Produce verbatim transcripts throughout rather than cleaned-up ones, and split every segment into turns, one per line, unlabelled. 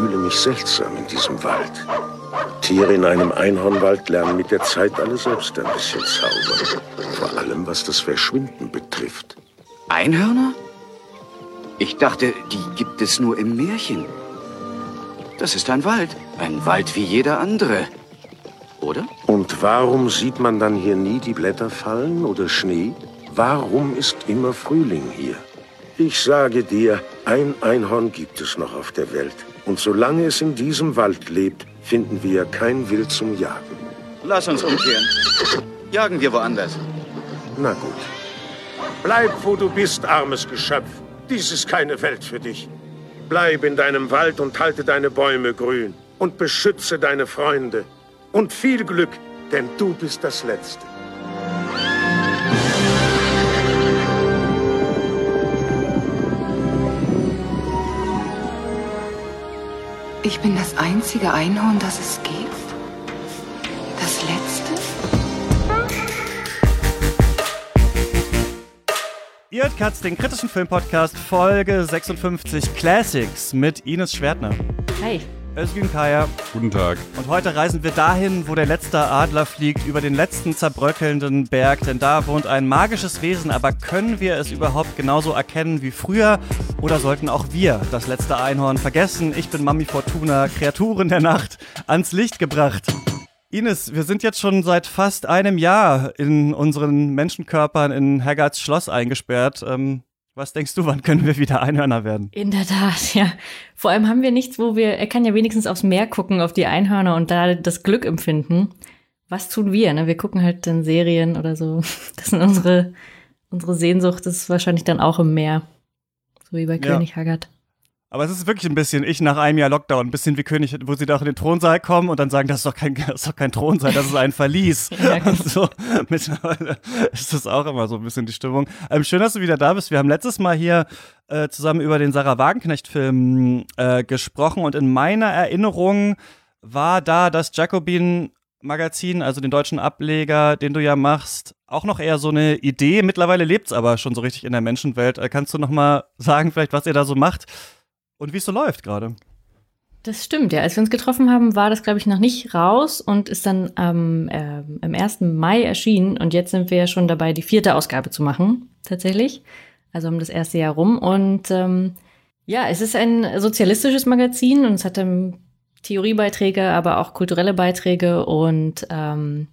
fühle mich seltsam in diesem Wald. Tiere in einem Einhornwald lernen mit der Zeit alle selbst ein bisschen zaubern. Vor allem, was das Verschwinden betrifft.
Einhörner? Ich dachte, die gibt es nur im Märchen. Das ist ein Wald. Ein Wald wie jeder andere. Oder?
Und warum sieht man dann hier nie die Blätter fallen oder Schnee? Warum ist immer Frühling hier? Ich sage dir, ein Einhorn gibt es noch auf der Welt. Und solange es in diesem Wald lebt, finden wir kein Wild zum Jagen.
Lass uns umkehren. Jagen wir woanders.
Na gut. Bleib, wo du bist, armes Geschöpf. Dies ist keine Welt für dich. Bleib in deinem Wald und halte deine Bäume grün. Und beschütze deine Freunde. Und viel Glück, denn du bist das Letzte.
Ich bin das einzige Einhorn, das es gibt? Das letzte?
Ihr hört Katz, den kritischen Filmpodcast, Folge sechsundfünfzig Classics mit Ines Schwertner.
Hi.
Özgün Kaya.
Guten Tag.
Und heute reisen wir dahin, wo der letzte Adler fliegt, über den letzten zerbröckelnden Berg, denn da wohnt ein magisches Wesen, aber können wir es überhaupt genauso erkennen wie früher? Oder sollten auch wir das letzte Einhorn vergessen? Ich bin Mami Fortuna, Kreaturen der Nacht, ans Licht gebracht. Ines, wir sind jetzt schon seit fast einem Jahr in unseren Menschenkörpern in Haggards Schloss eingesperrt. Ähm, was denkst du, wann können wir wieder Einhörner werden?
In der Tat, ja. Vor allem haben wir nichts, wo wir, er kann ja wenigstens aufs Meer gucken, auf die Einhörner und da das Glück empfinden. Was tun wir? Ne? Wir gucken halt dann Serien oder so. Das sind unsere, unsere Sehnsucht, das ist wahrscheinlich dann auch im Meer. So wie bei ja. König Haggard.
Aber es ist wirklich ein bisschen, ich nach einem Jahr Lockdown, ein bisschen wie König, wo sie da auch in den Thronsaal kommen und dann sagen, das ist doch kein, das ist doch kein Thronsaal, das ist ein Verlies. Ja, genau. Und so, mittlerweile ist das auch immer so ein bisschen die Stimmung. Ähm, schön, dass du wieder da bist. Wir haben letztes Mal hier äh, zusammen über den Sarah Wagenknecht-Film äh, gesprochen und in meiner Erinnerung war da das Jacobin-Magazin, also den deutschen Ableger, den du ja machst, auch noch eher so eine Idee. Mittlerweile lebt's aber schon so richtig in der Menschenwelt. Äh, kannst du noch mal sagen, vielleicht, was ihr da so macht? Und wie es so läuft gerade.
Das stimmt, ja. Als wir uns getroffen haben, war das, glaube ich, noch nicht raus und ist dann ähm, äh, am ersten Mai erschienen. Und jetzt sind wir ja schon dabei, die vierte Ausgabe zu machen, tatsächlich. Also um das erste Jahr rum. Und ähm, ja, es ist ein sozialistisches Magazin und es hat ähm, Theoriebeiträge, aber auch kulturelle Beiträge. Und ähm,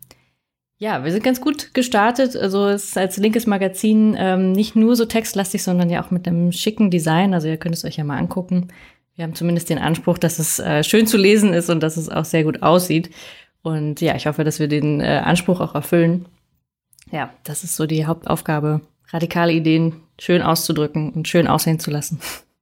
ja, wir sind ganz gut gestartet. Also es ist als linkes Magazin ähm, nicht nur so textlastig, sondern ja auch mit einem schicken Design. Also ihr könnt es euch ja mal angucken. Wir haben zumindest den Anspruch, dass es äh, schön zu lesen ist und dass es auch sehr gut aussieht. Und ja, ich hoffe, dass wir den äh, Anspruch auch erfüllen. Ja, das ist so die Hauptaufgabe, radikale Ideen schön auszudrücken und schön aussehen zu lassen.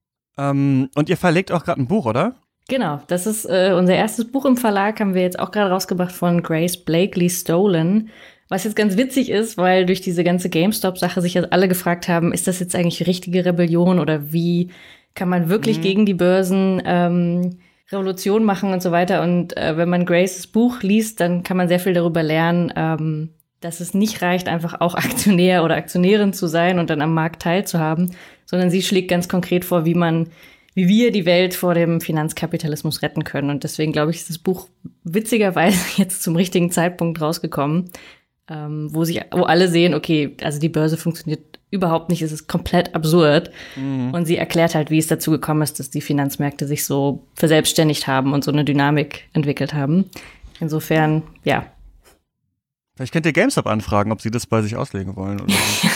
Ähm, und ihr verlegt auch gerade ein Buch, oder?
Genau, das ist äh, unser erstes Buch im Verlag, haben wir jetzt auch gerade rausgebracht von Grace Blakely Stolen. Was jetzt ganz witzig ist, weil durch diese ganze GameStop-Sache sich jetzt alle gefragt haben, ist das jetzt eigentlich richtige Rebellion oder wie kann man wirklich mhm. gegen die Börsen ähm, Revolution machen und so weiter. Und äh, wenn man Graces Buch liest, dann kann man sehr viel darüber lernen, ähm, dass es nicht reicht, einfach auch Aktionär oder Aktionärin zu sein und dann am Markt teilzuhaben, sondern sie schlägt ganz konkret vor, wie man wie wir die Welt vor dem Finanzkapitalismus retten können. Und deswegen, glaube ich, ist das Buch witzigerweise jetzt zum richtigen Zeitpunkt rausgekommen, ähm, wo sich, wo alle sehen, okay, also die Börse funktioniert überhaupt nicht, es ist komplett absurd. Mhm. Und sie erklärt halt, wie es dazu gekommen ist, dass die Finanzmärkte sich so verselbstständigt haben und so eine Dynamik entwickelt haben. Insofern, ja.
Vielleicht könnt ihr GameStop anfragen, ob sie das bei sich auslegen wollen oder so.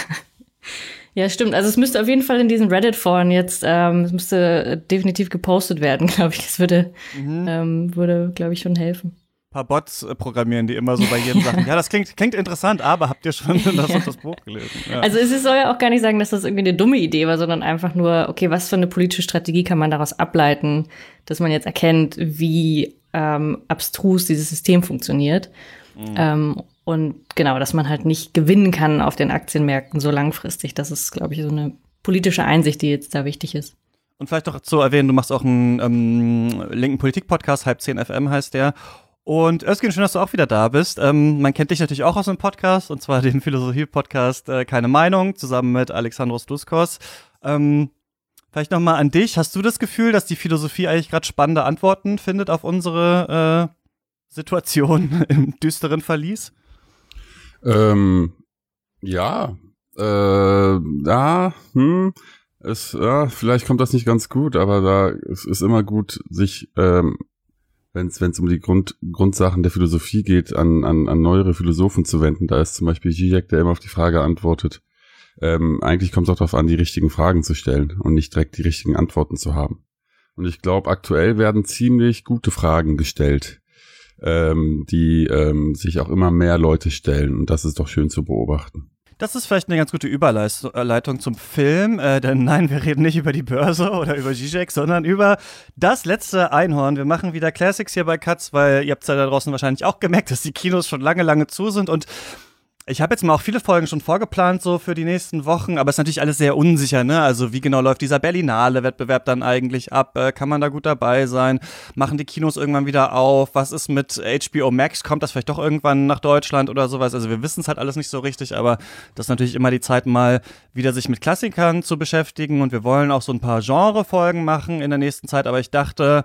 Ja, stimmt. Also es müsste auf jeden Fall in diesen Reddit-Foren jetzt, ähm, es müsste definitiv gepostet werden, glaube ich. Das würde, mhm. ähm, würde, glaube ich, schon helfen.
Ein paar Bots äh, programmieren, die immer so bei jedem sagen, ja, das klingt, klingt interessant, aber habt ihr schon das
ja.
und das Buch gelesen? Ja.
Also es soll ja auch gar nicht sagen, dass das irgendwie eine dumme Idee war, sondern einfach nur, okay, was für eine politische Strategie kann man daraus ableiten, dass man jetzt erkennt, wie ähm, abstrus dieses System funktioniert. Mhm. Ähm, Und genau, dass man halt nicht gewinnen kann auf den Aktienmärkten so langfristig. Das ist, glaube ich, so eine politische Einsicht, die jetzt da wichtig ist.
Und vielleicht doch zu erwähnen, du machst auch einen ähm, linken Politik-Podcast, halb zehn F M heißt der. Und Özgün, schön, dass du auch wieder da bist. Ähm, man kennt dich natürlich auch aus einem Podcast, und zwar dem Philosophie-Podcast äh, Keine Meinung, zusammen mit Alexandros Duskos. Ähm, Vielleicht nochmal an dich. Hast du das Gefühl, dass die Philosophie eigentlich gerade spannende Antworten findet auf unsere äh, Situation im düsteren Verlies?
Ähm, ja, äh, ja, hm, es, ja, vielleicht kommt das nicht ganz gut, aber da, es ist immer gut, sich, ähm, wenn es wenn es um die Grund, Grundsachen der Philosophie geht, an, an, an neuere Philosophen zu wenden. Da ist zum Beispiel Zizek, der immer auf die Frage antwortet. Ähm, eigentlich kommt es auch darauf an, die richtigen Fragen zu stellen und nicht direkt die richtigen Antworten zu haben. Und ich glaube, aktuell werden ziemlich gute Fragen gestellt, ähm, die ähm, sich auch immer mehr Leute stellen. Und das ist doch schön zu beobachten.
Das ist vielleicht eine ganz gute Überleitung zum Film, äh, denn nein, wir reden nicht über die Börse oder über Zizek, sondern über das letzte Einhorn. Wir machen wieder Classics hier bei Katz, weil ihr habt es ja da draußen wahrscheinlich auch gemerkt, dass die Kinos schon lange, lange zu sind und ich habe jetzt mal auch viele Folgen schon vorgeplant, so für die nächsten Wochen, aber es ist natürlich alles sehr unsicher, ne? Also wie genau läuft dieser Berlinale-Wettbewerb dann eigentlich ab? Äh, kann man da gut dabei sein? Machen die Kinos irgendwann wieder auf? Was ist mit H B O Max? Kommt das vielleicht doch irgendwann nach Deutschland oder sowas? Also wir wissen es halt alles nicht so richtig, aber das ist natürlich immer die Zeit, mal wieder sich mit Klassikern zu beschäftigen und wir wollen auch so ein paar Genre-Folgen machen in der nächsten Zeit, aber ich dachte,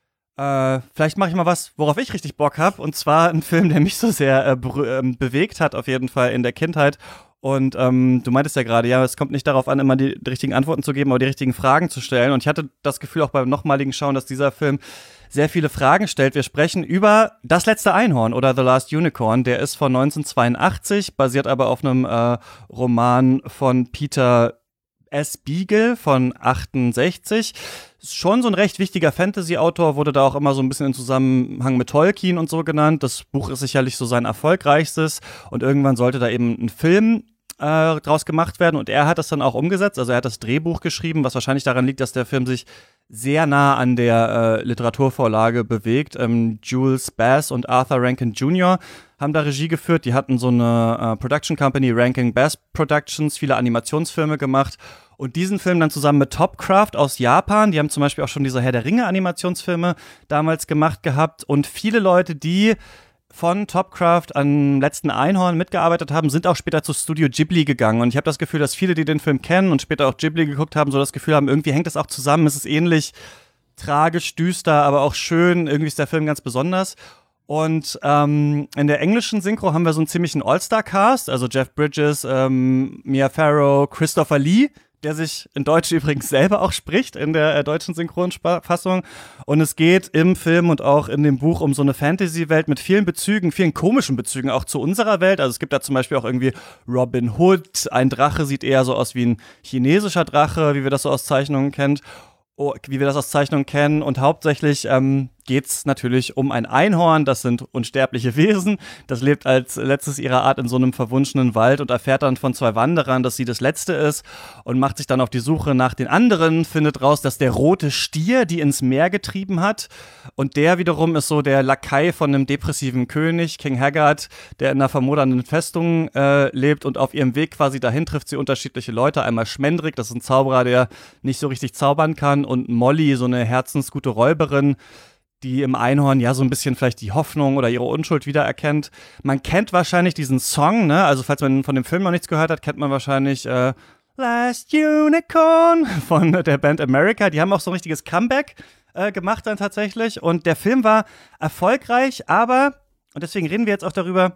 Äh, vielleicht mache ich mal was, worauf ich richtig Bock habe. Und zwar ein Film, der mich so sehr äh, be- äh, bewegt hat, auf jeden Fall in der Kindheit. Und ähm, du meintest ja gerade, ja, es kommt nicht darauf an, immer die, die richtigen Antworten zu geben, aber die richtigen Fragen zu stellen. Und ich hatte das Gefühl auch beim nochmaligen Schauen, dass dieser Film sehr viele Fragen stellt. Wir sprechen über Das letzte Einhorn oder The Last Unicorn. Der ist von neunzehnhundertzweiundachtzig, basiert aber auf einem äh, Roman von Peter S. Beagle von achtundsechzig. Ist schon so ein recht wichtiger Fantasy-Autor, wurde da auch immer so ein bisschen in Zusammenhang mit Tolkien und so genannt. Das Buch ist sicherlich so sein erfolgreichstes und irgendwann sollte da eben ein Film äh, draus gemacht werden und er hat das dann auch umgesetzt. Also er hat das Drehbuch geschrieben, was wahrscheinlich daran liegt, dass der Film sich sehr nah an der äh, Literaturvorlage bewegt. Ähm, Jules Bass und Arthur Rankin Junior haben da Regie geführt. Die hatten so eine äh, Production Company, Rankin Bass Productions, viele Animationsfilme gemacht. Und diesen Film dann zusammen mit Topcraft aus Japan, die haben zum Beispiel auch schon diese Herr der Ringe Animationsfilme damals gemacht gehabt. Und viele Leute, die von Topcraft an Letzten Einhorn mitgearbeitet haben, sind auch später zu Studio Ghibli gegangen. Und ich habe das Gefühl, dass viele, die den Film kennen und später auch Ghibli geguckt haben, so das Gefühl haben, irgendwie hängt das auch zusammen. Es ist ähnlich tragisch, düster, aber auch schön. Irgendwie ist der Film ganz besonders. Und ähm, in der englischen Synchro haben wir so einen ziemlichen All-Star-Cast, also Jeff Bridges, ähm, Mia Farrow, Christopher Lee, der sich in Deutsch übrigens selber auch spricht, in der äh, deutschen Synchronfassung. Und es geht im Film und auch in dem Buch um so eine Fantasy-Welt mit vielen Bezügen, vielen komischen Bezügen auch zu unserer Welt. Also es gibt da zum Beispiel auch irgendwie Robin Hood. Ein Drache sieht eher so aus wie ein chinesischer Drache, wie wir das so aus Zeichnungen kennen. Oh, wie wir das aus Zeichnungen kennen. Und hauptsächlich ähm, geht es natürlich um ein Einhorn. Das sind unsterbliche Wesen. Das lebt als letztes ihrer Art in so einem verwunschenen Wald und erfährt dann von zwei Wanderern, dass sie das Letzte ist und macht sich dann auf die Suche nach den anderen, findet raus, dass der rote Stier die ins Meer getrieben hat. Und der wiederum ist so der Lakai von einem depressiven König, King Haggard, der in einer vermodernden Festung äh, lebt und auf ihrem Weg quasi dahin trifft sie unterschiedliche Leute. Einmal Schmendrick, das ist ein Zauberer, der nicht so richtig zaubern kann, und Molly, so eine herzensgute Räuberin, die im Einhorn ja so ein bisschen vielleicht die Hoffnung oder ihre Unschuld wiedererkennt. Man kennt wahrscheinlich diesen Song, ne? Also falls man von dem Film noch nichts gehört hat, kennt man wahrscheinlich äh, Last Unicorn von der Band America. Die haben auch so ein richtiges Comeback äh, gemacht dann tatsächlich. Und der Film war erfolgreich, aber, und deswegen reden wir jetzt auch darüber,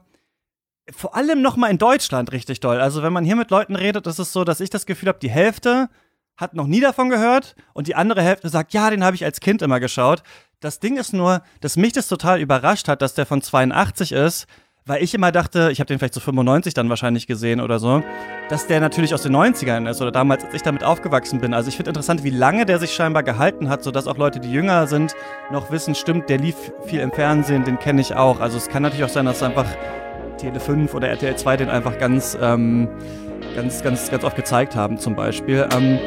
vor allem nochmal in Deutschland richtig doll. Also wenn man hier mit Leuten redet, ist es so, dass ich das Gefühl habe, die Hälfte hat noch nie davon gehört und die andere Hälfte sagt, ja, den habe ich als Kind immer geschaut. Das Ding ist nur, dass mich das total überrascht hat, dass der von zweiundachtzig ist, weil ich immer dachte, ich habe den vielleicht so fünfundneunzig dann wahrscheinlich gesehen oder so, dass der natürlich aus den neunzigern ist oder damals, als ich damit aufgewachsen bin. Also ich finde interessant, wie lange der sich scheinbar gehalten hat, sodass auch Leute, die jünger sind, noch wissen, stimmt, der lief viel im Fernsehen, den kenne ich auch. Also es kann natürlich auch sein, dass einfach Tele fünf oder R T L zwei den einfach ganz, ähm, ganz, ganz, ganz oft gezeigt haben zum Beispiel. Ähm,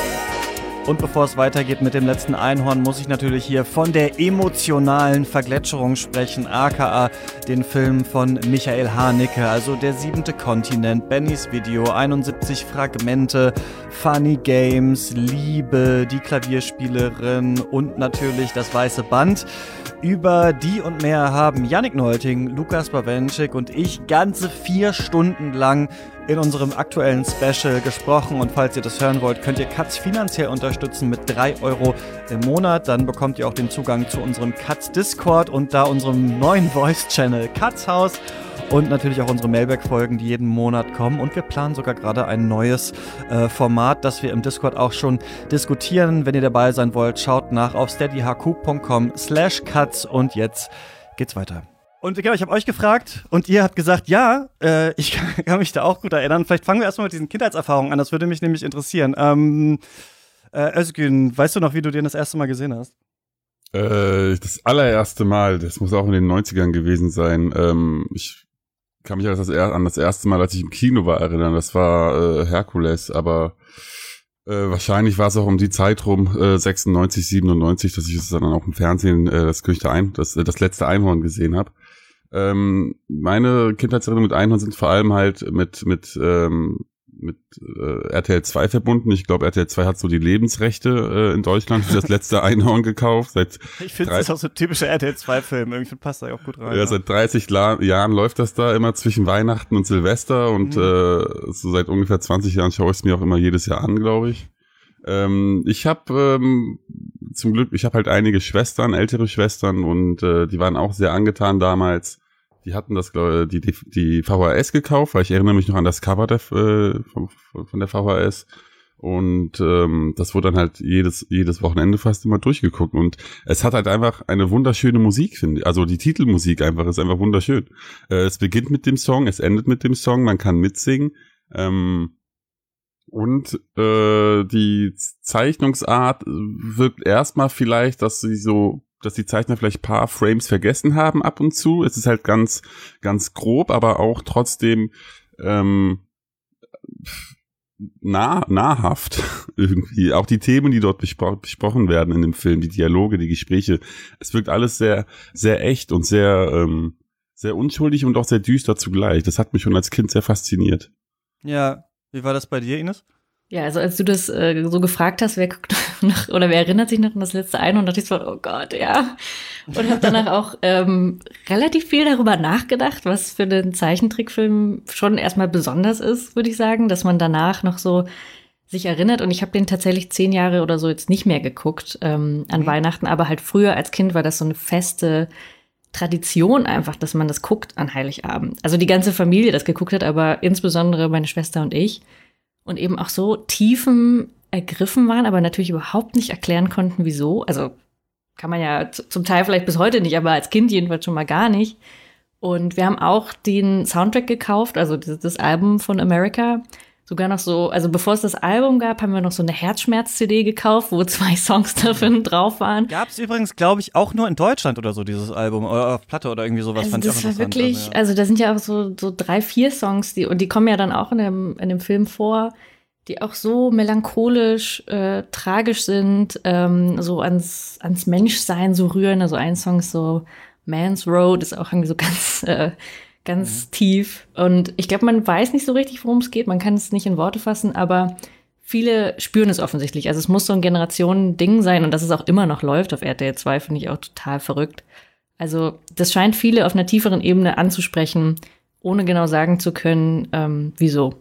Und bevor es weitergeht mit dem letzten Einhorn, muss ich natürlich hier von der emotionalen Vergletscherung sprechen, aka den Film von Michael Haneke, also Der siebente Kontinent, Bennys Video, einundsiebzig Fragmente, Funny Games, Liebe, die Klavierspielerin und natürlich das weiße Band. Über die und mehr haben Yannick Nolting, Lukas Bawenschik und ich ganze vier Stunden lang in unserem aktuellen Special gesprochen und falls ihr das hören wollt, könnt ihr Katz finanziell unterstützen mit drei Euro im Monat. Dann bekommt ihr auch den Zugang zu unserem Katz Discord und da unserem neuen Voice-Channel Katz Haus und natürlich auch unsere Mailback-Folgen, die jeden Monat kommen. Und wir planen sogar gerade ein neues äh, Format, das wir im Discord auch schon diskutieren. Wenn ihr dabei sein wollt, schaut nach auf steadyhq.com slash katz und jetzt geht's weiter. Und genau, ich habe euch gefragt und ihr habt gesagt, ja, äh, ich kann mich da auch gut erinnern. Vielleicht fangen wir erstmal mit diesen Kindheitserfahrungen an, das würde mich nämlich interessieren. Ähm, äh, Özgün, weißt du noch, wie du den das erste Mal gesehen hast?
Äh, das allererste Mal, das muss auch in den neunzigern gewesen sein. Ähm, ich kann mich an das, an das erste Mal, als ich im Kino war, erinnern. Das war äh, Herkules, aber äh, wahrscheinlich war es auch um die Zeit rum, äh, sechsundneunzig, siebenundneunzig, dass ich es dann auch im Fernsehen, äh, das König der Ein, das, das letzte Einhorn gesehen habe. Ähm, meine Kindheitserinnerungen mit Einhorn sind vor allem halt mit mit ähm, mit äh, R T L zwei verbunden. Ich glaube, R T L zwei hat so die Lebensrechte äh, in Deutschland für das letzte Einhorn gekauft. Seit
ich finde, das ist auch so ein typischer R T L zwei Film. Irgendwie passt da auch gut rein.
Ja, ja. Seit dreißig La- Jahren läuft das da immer zwischen Weihnachten und Silvester und mhm. äh, so seit ungefähr zwanzig Jahren schaue ich es mir auch immer jedes Jahr an, glaube ich. Ähm, ich habe ähm, zum Glück, ich habe halt einige Schwestern, ältere Schwestern und äh, die waren auch sehr angetan damals. Die hatten das, glaube die, die, die V H S gekauft, weil ich erinnere mich noch an das Cover der, äh, von, von der V H S. Und ähm, das wurde dann halt jedes jedes Wochenende fast immer durchgeguckt. Und es hat halt einfach eine wunderschöne Musik, finde ich. Also die Titelmusik einfach ist einfach wunderschön. Äh, es beginnt mit dem Song, es endet mit dem Song, man kann mitsingen. Ähm, und äh, die Zeichnungsart wirkt erstmal vielleicht, dass sie so dass die Zeichner vielleicht ein paar Frames vergessen haben ab und zu. Es ist halt ganz, ganz grob, aber auch trotzdem ähm, nah, nahrhaft irgendwie. Auch die Themen, die dort bespro- besprochen werden in dem Film, die Dialoge, die Gespräche. Es wirkt alles sehr, sehr echt und sehr, ähm, sehr unschuldig und auch sehr düster zugleich. Das hat mich schon als Kind sehr fasziniert.
Ja, wie war das bei dir, Ines?
Ja, also als du das äh, so gefragt hast, wer guckt noch oder wer erinnert sich noch an das letzte Einhorn, dachte ich so, oh Gott, ja. Und habe danach auch ähm, relativ viel darüber nachgedacht, was für den Zeichentrickfilm schon erstmal besonders ist, würde ich sagen, dass man danach noch so sich erinnert. Und ich habe den tatsächlich zehn Jahre oder so jetzt nicht mehr geguckt ähm, an mhm. Weihnachten, aber halt früher als Kind war das so eine feste Tradition einfach, dass man das guckt an Heiligabend. Also die ganze Familie das geguckt hat, aber insbesondere meine Schwester und ich. Und eben auch so tiefen ergriffen waren, aber natürlich überhaupt nicht erklären konnten, wieso. Also kann man ja z- zum Teil vielleicht bis heute nicht, aber als Kind jedenfalls schon mal gar nicht. Und wir haben auch den Soundtrack gekauft, also das, das Album von America. Sogar noch so, also bevor es das Album gab, haben wir noch so eine Herzschmerz-C D gekauft, wo zwei Songs davon drauf waren.
Gab es übrigens, glaube ich, auch nur in Deutschland oder so, dieses Album, oder auf Platte oder irgendwie sowas.
Also
fand
das
ich auch
war wirklich,
dann, ja.
Also da sind ja auch so, so drei, vier Songs, die, und die kommen ja dann auch in dem, in dem Film vor, die auch so melancholisch, äh, tragisch sind, ähm, so ans, ans Menschsein so rühren. Also ein Song ist so Man's Road, ist auch irgendwie so ganz, äh, ganz mhm. tief. Und ich glaube, man weiß nicht so richtig, worum es geht. Man kann es nicht in Worte fassen, aber viele spüren es offensichtlich. Also es muss so ein Generationen-Ding sein und dass es auch immer noch läuft auf R T L zwei, finde ich auch total verrückt. Also das scheint viele auf einer tieferen Ebene anzusprechen, ohne genau sagen zu können, ähm, wieso.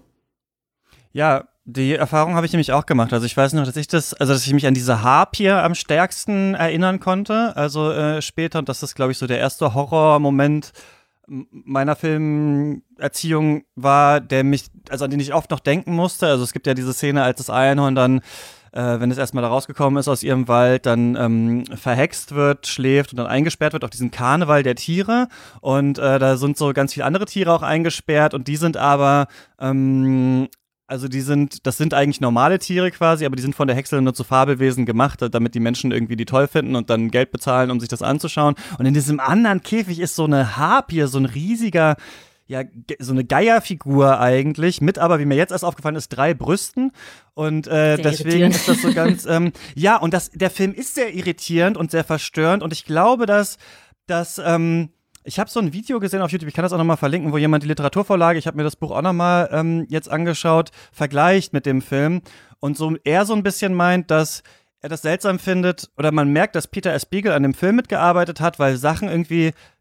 Ja, die Erfahrung habe ich nämlich auch gemacht. Also ich weiß noch, dass ich das, also dass ich mich an diese Harpie am stärksten erinnern konnte. Also äh, später, und das ist, glaube ich, so der erste Horrormoment meiner Filmerziehung war, der mich, also an den ich oft noch denken musste. Also es gibt ja diese Szene, als das Einhorn dann, äh, wenn es erstmal da rausgekommen ist aus ihrem Wald, dann ähm, verhext wird, schläft und dann eingesperrt wird auf diesen Karneval der Tiere. Und äh, da sind so ganz viele andere Tiere auch eingesperrt und die sind aber ähm, Also die sind, das sind eigentlich normale Tiere quasi, aber die sind von der Hexe nur zu Fabelwesen gemacht, damit die Menschen irgendwie die toll finden und dann Geld bezahlen, um sich das anzuschauen. Und in diesem anderen Käfig ist so eine Harpie, so ein riesiger, ja, so eine Geierfigur eigentlich, mit aber, wie mir jetzt erst aufgefallen ist, drei Brüsten. Und äh, deswegen ist das so ganz, ähm, ja, und das, der Film ist sehr irritierend und sehr verstörend. Und ich glaube, dass, dass, ähm, ich habe so ein Video gesehen auf YouTube, ich kann das auch nochmal verlinken, wo jemand die Literaturvorlage, ich habe mir das Buch auch nochmal ähm, jetzt angeschaut, vergleicht mit dem Film und so er so ein bisschen meint, dass er das seltsam findet oder man merkt, dass Peter S. Beagle an dem Film mitgearbeitet hat, weil Sachen irgendwie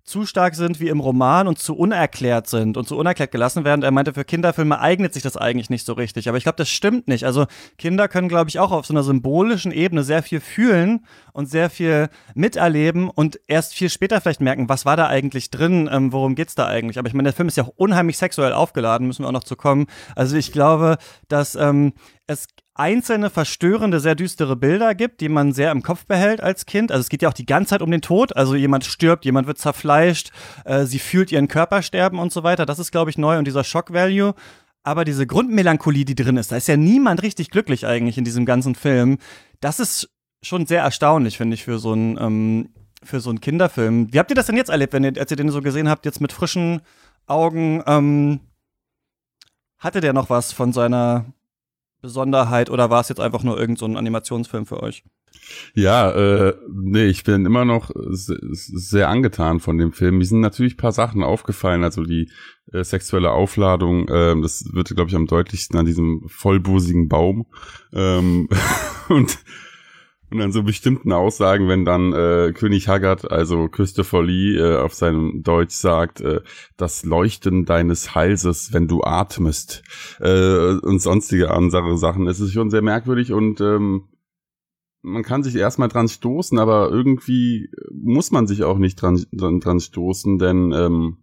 zu stark sind wie im Roman und zu unerklärt sind und zu unerklärt gelassen werden. Er meinte, für Kinderfilme eignet sich das eigentlich nicht so richtig. Aber ich glaube, das stimmt nicht. Also Kinder können, glaube ich, auch auf so einer symbolischen Ebene sehr viel fühlen und sehr viel miterleben und erst viel später vielleicht merken, was war da eigentlich drin, ähm, worum geht's da eigentlich. Aber ich meine, der Film ist ja auch unheimlich sexuell aufgeladen, müssen wir auch noch zu kommen. Also ich glaube, dass ähm, es einzelne verstörende, sehr düstere Bilder gibt, die man sehr im Kopf behält als Kind. Also es geht ja auch die ganze Zeit um den Tod. Also jemand stirbt, jemand wird zerfleischt, äh, sie fühlt ihren Körper sterben und so weiter. Das ist, glaube ich, neu und dieser Shock-Value. Aber diese Grundmelancholie, die drin ist, da ist ja niemand richtig glücklich eigentlich in diesem ganzen Film. Das ist schon sehr erstaunlich, finde ich, für so einen ähm, für so einen Kinderfilm. Wie habt ihr das denn jetzt erlebt, wenn ihr, als ihr den so gesehen habt, jetzt mit frischen Augen? Ähm, hatte der noch was von seiner Besonderheit oder war es jetzt einfach nur irgend so ein Animationsfilm für euch?
Ja, äh, nee, ich bin immer noch sehr, sehr angetan von dem Film. Mir sind natürlich ein paar Sachen aufgefallen, also die äh, sexuelle Aufladung, äh, das wird, glaube ich, am deutlichsten an diesem vollbusigen Baum ähm, und Und an so bestimmten Aussagen, wenn dann äh, König Haggard, also Christopher Lee, äh, auf seinem Deutsch sagt, äh, das Leuchten deines Halses, wenn du atmest, äh, und sonstige andere Sachen. Es ist schon sehr merkwürdig und ähm, man kann sich erstmal dran stoßen, aber irgendwie muss man sich auch nicht dran, dran, dran stoßen, denn ähm,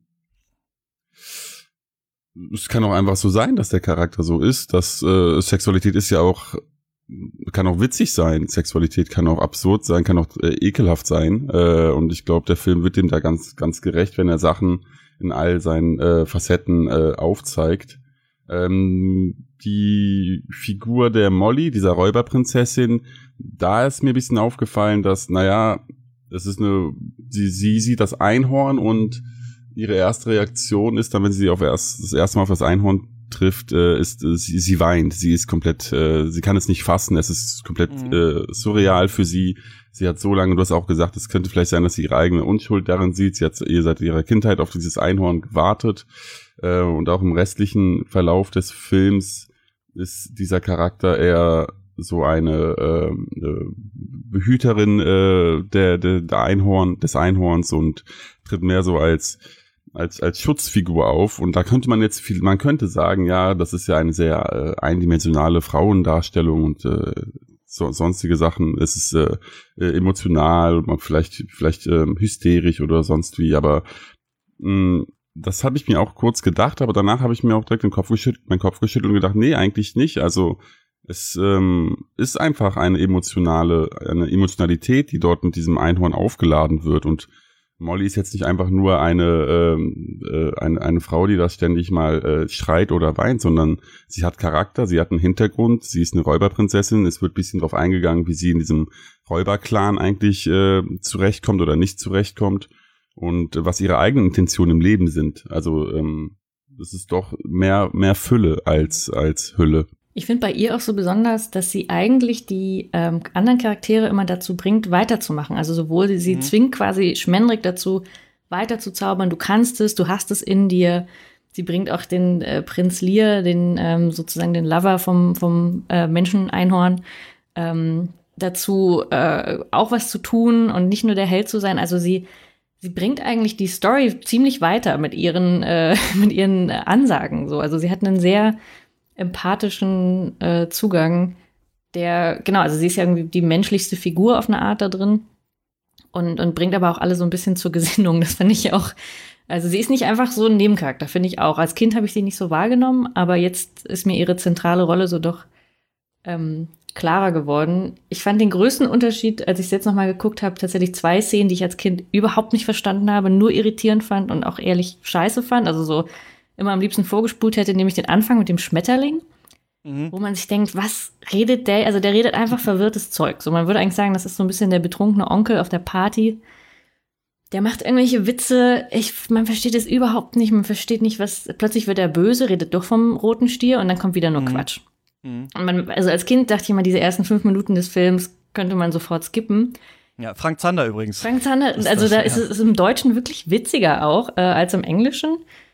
es kann auch einfach so sein, dass der Charakter so ist, dass äh, Sexualität ist ja auch kann auch witzig sein, Sexualität kann auch absurd sein, kann auch äh, ekelhaft sein äh, und ich glaube, der Film wird dem da ganz ganz gerecht, wenn er Sachen in all seinen äh, Facetten äh, aufzeigt. Ähm, die Figur der Molly, dieser Räuberprinzessin, da ist mir ein bisschen aufgefallen, dass, naja, es ist eine, sie, sie sieht das Einhorn und ihre erste Reaktion ist dann, wenn sie auf erst, das erste Mal auf das Einhorn trifft, äh, ist äh, sie, sie weint, sie ist komplett, äh, sie kann es nicht fassen, es ist komplett mhm. äh, surreal für sie. Sie hat so lange, du hast auch gesagt, es könnte vielleicht sein, dass sie ihre eigene Unschuld darin sieht. Sie hat ihr seit ihrer Kindheit auf dieses Einhorn gewartet äh, und auch im restlichen Verlauf des Films ist dieser Charakter eher so eine äh, Behüterin äh, der, der, der Einhorn, des Einhorns und tritt mehr so als als als Schutzfigur auf und da könnte man jetzt viel, man könnte sagen, ja, das ist ja eine sehr äh, eindimensionale Frauendarstellung und äh, so, sonstige Sachen. Es ist äh, äh, emotional, man vielleicht vielleicht äh, hysterisch oder sonst wie, aber mh, das habe ich mir auch kurz gedacht, aber danach habe ich mir auch direkt den Kopf geschüttelt, meinen Kopf geschüttelt und gedacht, nee, eigentlich nicht. Also es ähm, ist einfach eine emotionale, eine Emotionalität, die dort mit diesem Einhorn aufgeladen wird und Molly ist jetzt nicht einfach nur eine ähm, äh, eine, eine Frau, die da ständig mal äh, schreit oder weint, sondern sie hat Charakter, sie hat einen Hintergrund, sie ist eine Räuberprinzessin, es wird ein bisschen drauf eingegangen, wie sie in diesem Räuberclan eigentlich äh, zurechtkommt oder nicht zurechtkommt und äh, was ihre eigenen Intentionen im Leben sind. Also ähm, das ist doch mehr mehr Fülle als als Hülle.
Ich finde bei ihr auch so besonders, dass sie eigentlich die ähm, anderen Charaktere immer dazu bringt, weiterzumachen. Also sowohl sie, sie mhm. zwingt quasi Schmendrick dazu, weiterzuzaubern. Du kannst es, du hast es in dir. Sie bringt auch den äh, Prinz Lear, den ähm, sozusagen den Lover vom vom äh, Menscheneinhorn, ähm, dazu äh, auch was zu tun und nicht nur der Held zu sein. Also sie sie bringt eigentlich die Story ziemlich weiter mit ihren äh, mit ihren Ansagen. So, also sie hat einen sehr empathischen äh, Zugang, der, genau, also sie ist ja irgendwie die menschlichste Figur auf eine Art da drin und, und bringt aber auch alle so ein bisschen zur Gesinnung. Das finde ich auch, also sie ist nicht einfach so ein Nebencharakter, finde ich auch. Als Kind habe ich sie nicht so wahrgenommen, aber jetzt ist mir ihre zentrale Rolle so doch ähm, klarer geworden. Ich fand den größten Unterschied, als ich es jetzt nochmal geguckt habe, tatsächlich zwei Szenen, die ich als Kind überhaupt nicht verstanden habe, nur irritierend fand und auch ehrlich scheiße fand, also so immer am liebsten vorgespult hätte, nämlich den Anfang mit dem Schmetterling, mhm. wo man sich denkt, was redet der? Also der redet einfach verwirrtes Zeug. So, man würde eigentlich sagen, das ist so ein bisschen der betrunkene Onkel auf der Party. Der macht irgendwelche Witze. Ich, man versteht es überhaupt nicht. Man versteht nicht, was. Plötzlich wird er böse, redet doch vom roten Stier und dann kommt wieder nur mhm. Quatsch. Mhm. Und man, also als Kind dachte ich immer, diese ersten fünf Minuten des Films könnte man sofort skippen.
Ja, Frank Zander übrigens.
Frank Zander, also das, da ja. ist es ist im Deutschen wirklich witziger auch äh, als im Englischen.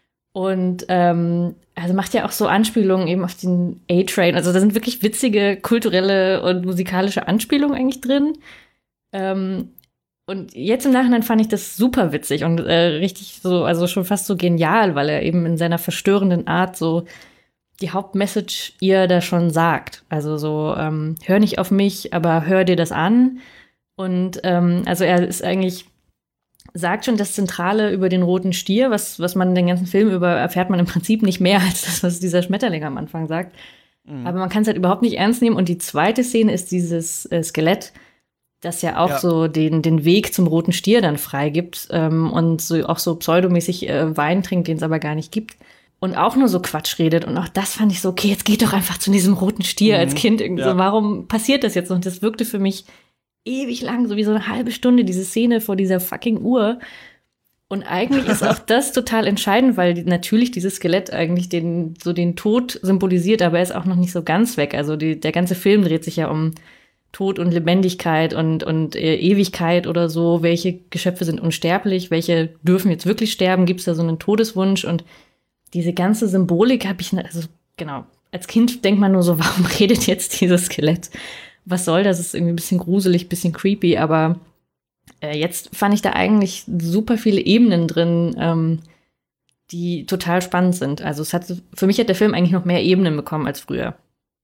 Und ähm, also macht ja auch so Anspielungen eben auf den A-Train. Also da sind wirklich witzige kulturelle und musikalische Anspielungen eigentlich drin. Ähm, Und jetzt im Nachhinein fand ich das super witzig und äh, richtig so, also schon fast so genial, weil er eben in seiner verstörenden Art so die Hauptmessage ihr da schon sagt. Also so, ähm, hör nicht auf mich, aber hör dir das an. Und ähm, also er ist eigentlich, sagt schon das Zentrale über den roten Stier, was, was man den ganzen Film über erfährt man im Prinzip nicht mehr als das, was dieser Schmetterling am Anfang sagt. Mhm. Aber man kann es halt überhaupt nicht ernst nehmen. Und die zweite Szene ist dieses äh, Skelett, das ja auch ja. so den, den Weg zum roten Stier dann freigibt ähm, und so auch so pseudomäßig äh, Wein trinkt, den es aber gar nicht gibt. Und auch nur so Quatsch redet. Und auch das fand ich so, okay, jetzt geht doch einfach zu diesem roten Stier mhm. als Kind. Irgendwie ja. so, warum passiert das jetzt? Und das wirkte für mich ewig lang, so wie so eine halbe Stunde, diese Szene vor dieser fucking Uhr. Und eigentlich ist auch das total entscheidend, weil die, natürlich dieses Skelett eigentlich den, so den Tod symbolisiert, aber er ist auch noch nicht so ganz weg. Also die, der ganze Film dreht sich ja um Tod und Lebendigkeit und, und äh, Ewigkeit oder so. Welche Geschöpfe sind unsterblich? Welche dürfen jetzt wirklich sterben? Gibt es da so einen Todeswunsch? Und diese ganze Symbolik habe ich, also genau, als Kind denkt man nur so, warum redet jetzt dieses Skelett? Was soll das? Das ist irgendwie ein bisschen gruselig, ein bisschen creepy, aber äh, jetzt fand ich da eigentlich super viele Ebenen drin, ähm, die total spannend sind. Also es hat, für mich hat der Film eigentlich noch mehr Ebenen bekommen als früher.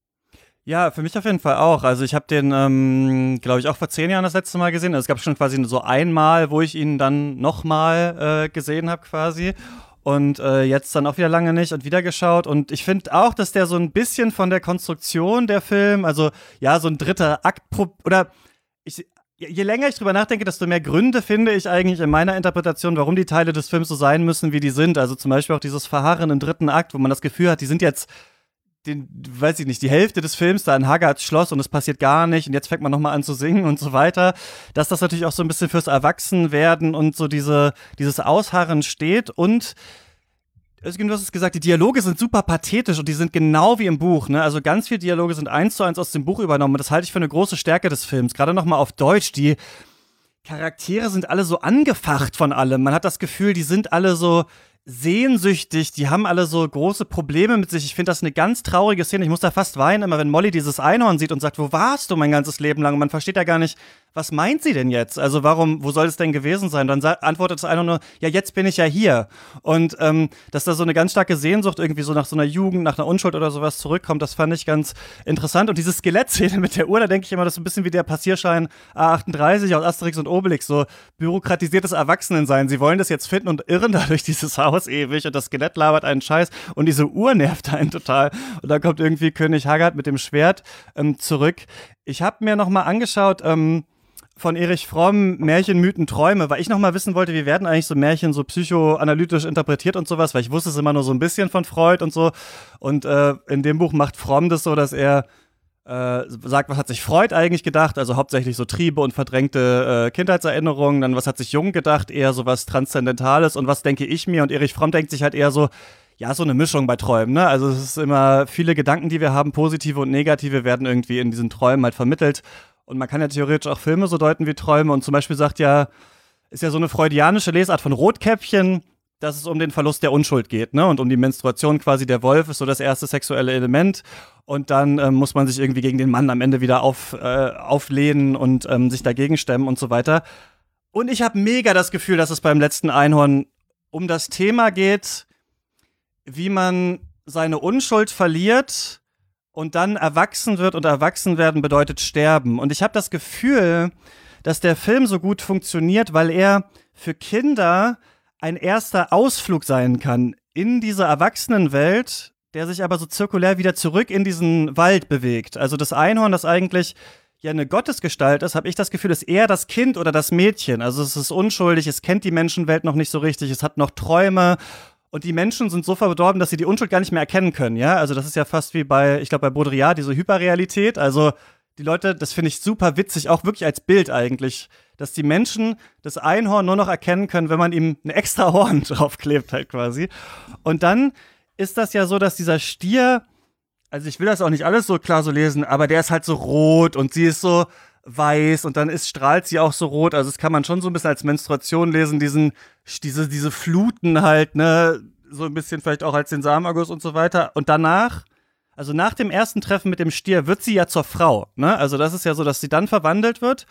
Ja, für mich auf jeden Fall auch. Also ich habe den, ähm, glaube ich, auch vor zehn Jahren das letzte Mal gesehen. Also es gab schon quasi so einmal, wo ich ihn dann nochmal äh, gesehen habe quasi. Und äh, jetzt dann auch wieder lange nicht und wieder geschaut. Und ich finde auch, dass der so ein bisschen von der Konstruktion der Film, also ja, so ein dritter Akt, oder ich, je länger ich drüber nachdenke, desto mehr Gründe finde ich eigentlich in meiner Interpretation, warum die Teile des Films so sein müssen, wie die sind. Also zum Beispiel auch dieses Verharren im dritten Akt, wo man das Gefühl hat, die sind jetzt den, weiß ich nicht, die Hälfte des Films da in Haggards Schloss und es passiert gar nicht und jetzt fängt man nochmal an zu singen und so weiter, dass das natürlich auch so ein bisschen fürs Erwachsenwerden und so diese, dieses Ausharren steht und Özgün, du hast es gesagt, die Dialoge sind super pathetisch und die sind genau wie im Buch, ne? Also ganz viele Dialoge sind eins zu eins aus dem Buch übernommen und das halte ich für eine große Stärke des Films, gerade nochmal auf Deutsch, die Charaktere sind alle so angefacht von allem, man hat das Gefühl, die sind alle so sehnsüchtig, die haben alle so große Probleme mit sich. Ich finde das eine ganz traurige Szene. Ich muss da fast weinen, immer wenn Molly dieses Einhorn sieht und sagt, wo warst du mein ganzes Leben lang? Und man versteht ja gar nicht, was meint sie denn jetzt? Also warum, wo soll es denn gewesen sein? Dann sa- antwortet das Einhorn nur, ja, jetzt bin ich ja hier. Und ähm, dass da so eine ganz starke Sehnsucht irgendwie so nach so einer Jugend, nach einer Unschuld oder sowas zurückkommt, das fand ich ganz interessant. Und diese Skelettszene mit der Uhr, da denke ich immer, das ist ein bisschen wie der Passierschein A achtunddreißig aus Asterix und Obelix, so bürokratisiertes Erwachsenensein. Sie wollen das jetzt finden und irren da durch dieses Haus ewig und das Skelett labert einen Scheiß und diese Uhr nervt einen total. Und dann kommt irgendwie König Haggard mit dem Schwert ähm, zurück. Ich habe mir noch mal angeschaut, ähm, von Erich Fromm, Märchen, Mythen, Träume, weil ich noch mal wissen wollte, wie werden eigentlich so Märchen so psychoanalytisch interpretiert und sowas, weil ich wusste es immer nur so ein bisschen von Freud und so. Und äh, in dem Buch macht Fromm das so, dass er äh, sagt, was hat sich Freud eigentlich gedacht, also hauptsächlich so Triebe und verdrängte äh, Kindheitserinnerungen, dann was hat sich Jung gedacht, eher so was Transzendentales und was denke ich mir und Erich Fromm denkt sich halt eher so, ja, so eine Mischung bei Träumen, ne? Also es ist immer viele Gedanken, die wir haben, positive und negative, werden irgendwie in diesen Träumen halt vermittelt. Und man kann ja theoretisch auch Filme so deuten wie Träume. Und zum Beispiel sagt ja, ist ja so eine freudianische Lesart von Rotkäppchen, dass es um den Verlust der Unschuld geht, ne? Und um die Menstruation quasi. Der Wolf ist so das erste sexuelle Element. Und dann ähm, muss man sich irgendwie gegen den Mann am Ende wieder auf, äh, auflehnen und ähm, sich dagegen stemmen und so weiter. Und ich habe mega das Gefühl, dass es beim letzten Einhorn um das Thema geht, wie man seine Unschuld verliert und dann erwachsen wird, und erwachsen werden bedeutet sterben. Und ich habe das Gefühl, dass der Film so gut funktioniert, weil er für Kinder ein erster Ausflug sein kann in diese Erwachsenenwelt, der sich aber so zirkulär wieder zurück in diesen Wald bewegt. Also das Einhorn, das eigentlich ja eine Gottesgestalt ist, habe ich das Gefühl, ist eher das Kind oder das Mädchen. Also es ist unschuldig, es kennt die Menschenwelt noch nicht so richtig, es hat noch Träume. Und die Menschen sind so verdorben, dass sie die Unschuld gar nicht mehr erkennen können, ja? Also das ist ja fast wie bei, ich glaube bei Baudrillard, diese Hyperrealität. Also die Leute, das finde ich super witzig, auch wirklich als Bild eigentlich, dass die Menschen das Einhorn nur noch erkennen können, wenn man ihm ein extra Horn draufklebt halt quasi. Und dann ist das ja so, dass dieser Stier, also ich will das auch nicht alles so klar so lesen, aber der ist halt so rot und sie ist so weiß und dann ist, strahlt sie auch so rot, also das kann man schon so ein bisschen als Menstruation lesen, diesen, diese, diese Fluten halt, ne, so ein bisschen vielleicht auch als den Samenerguss und so weiter. Und danach, also nach dem ersten Treffen mit dem Stier, wird sie ja zur Frau, ne, also das ist ja so, dass sie dann verwandelt wird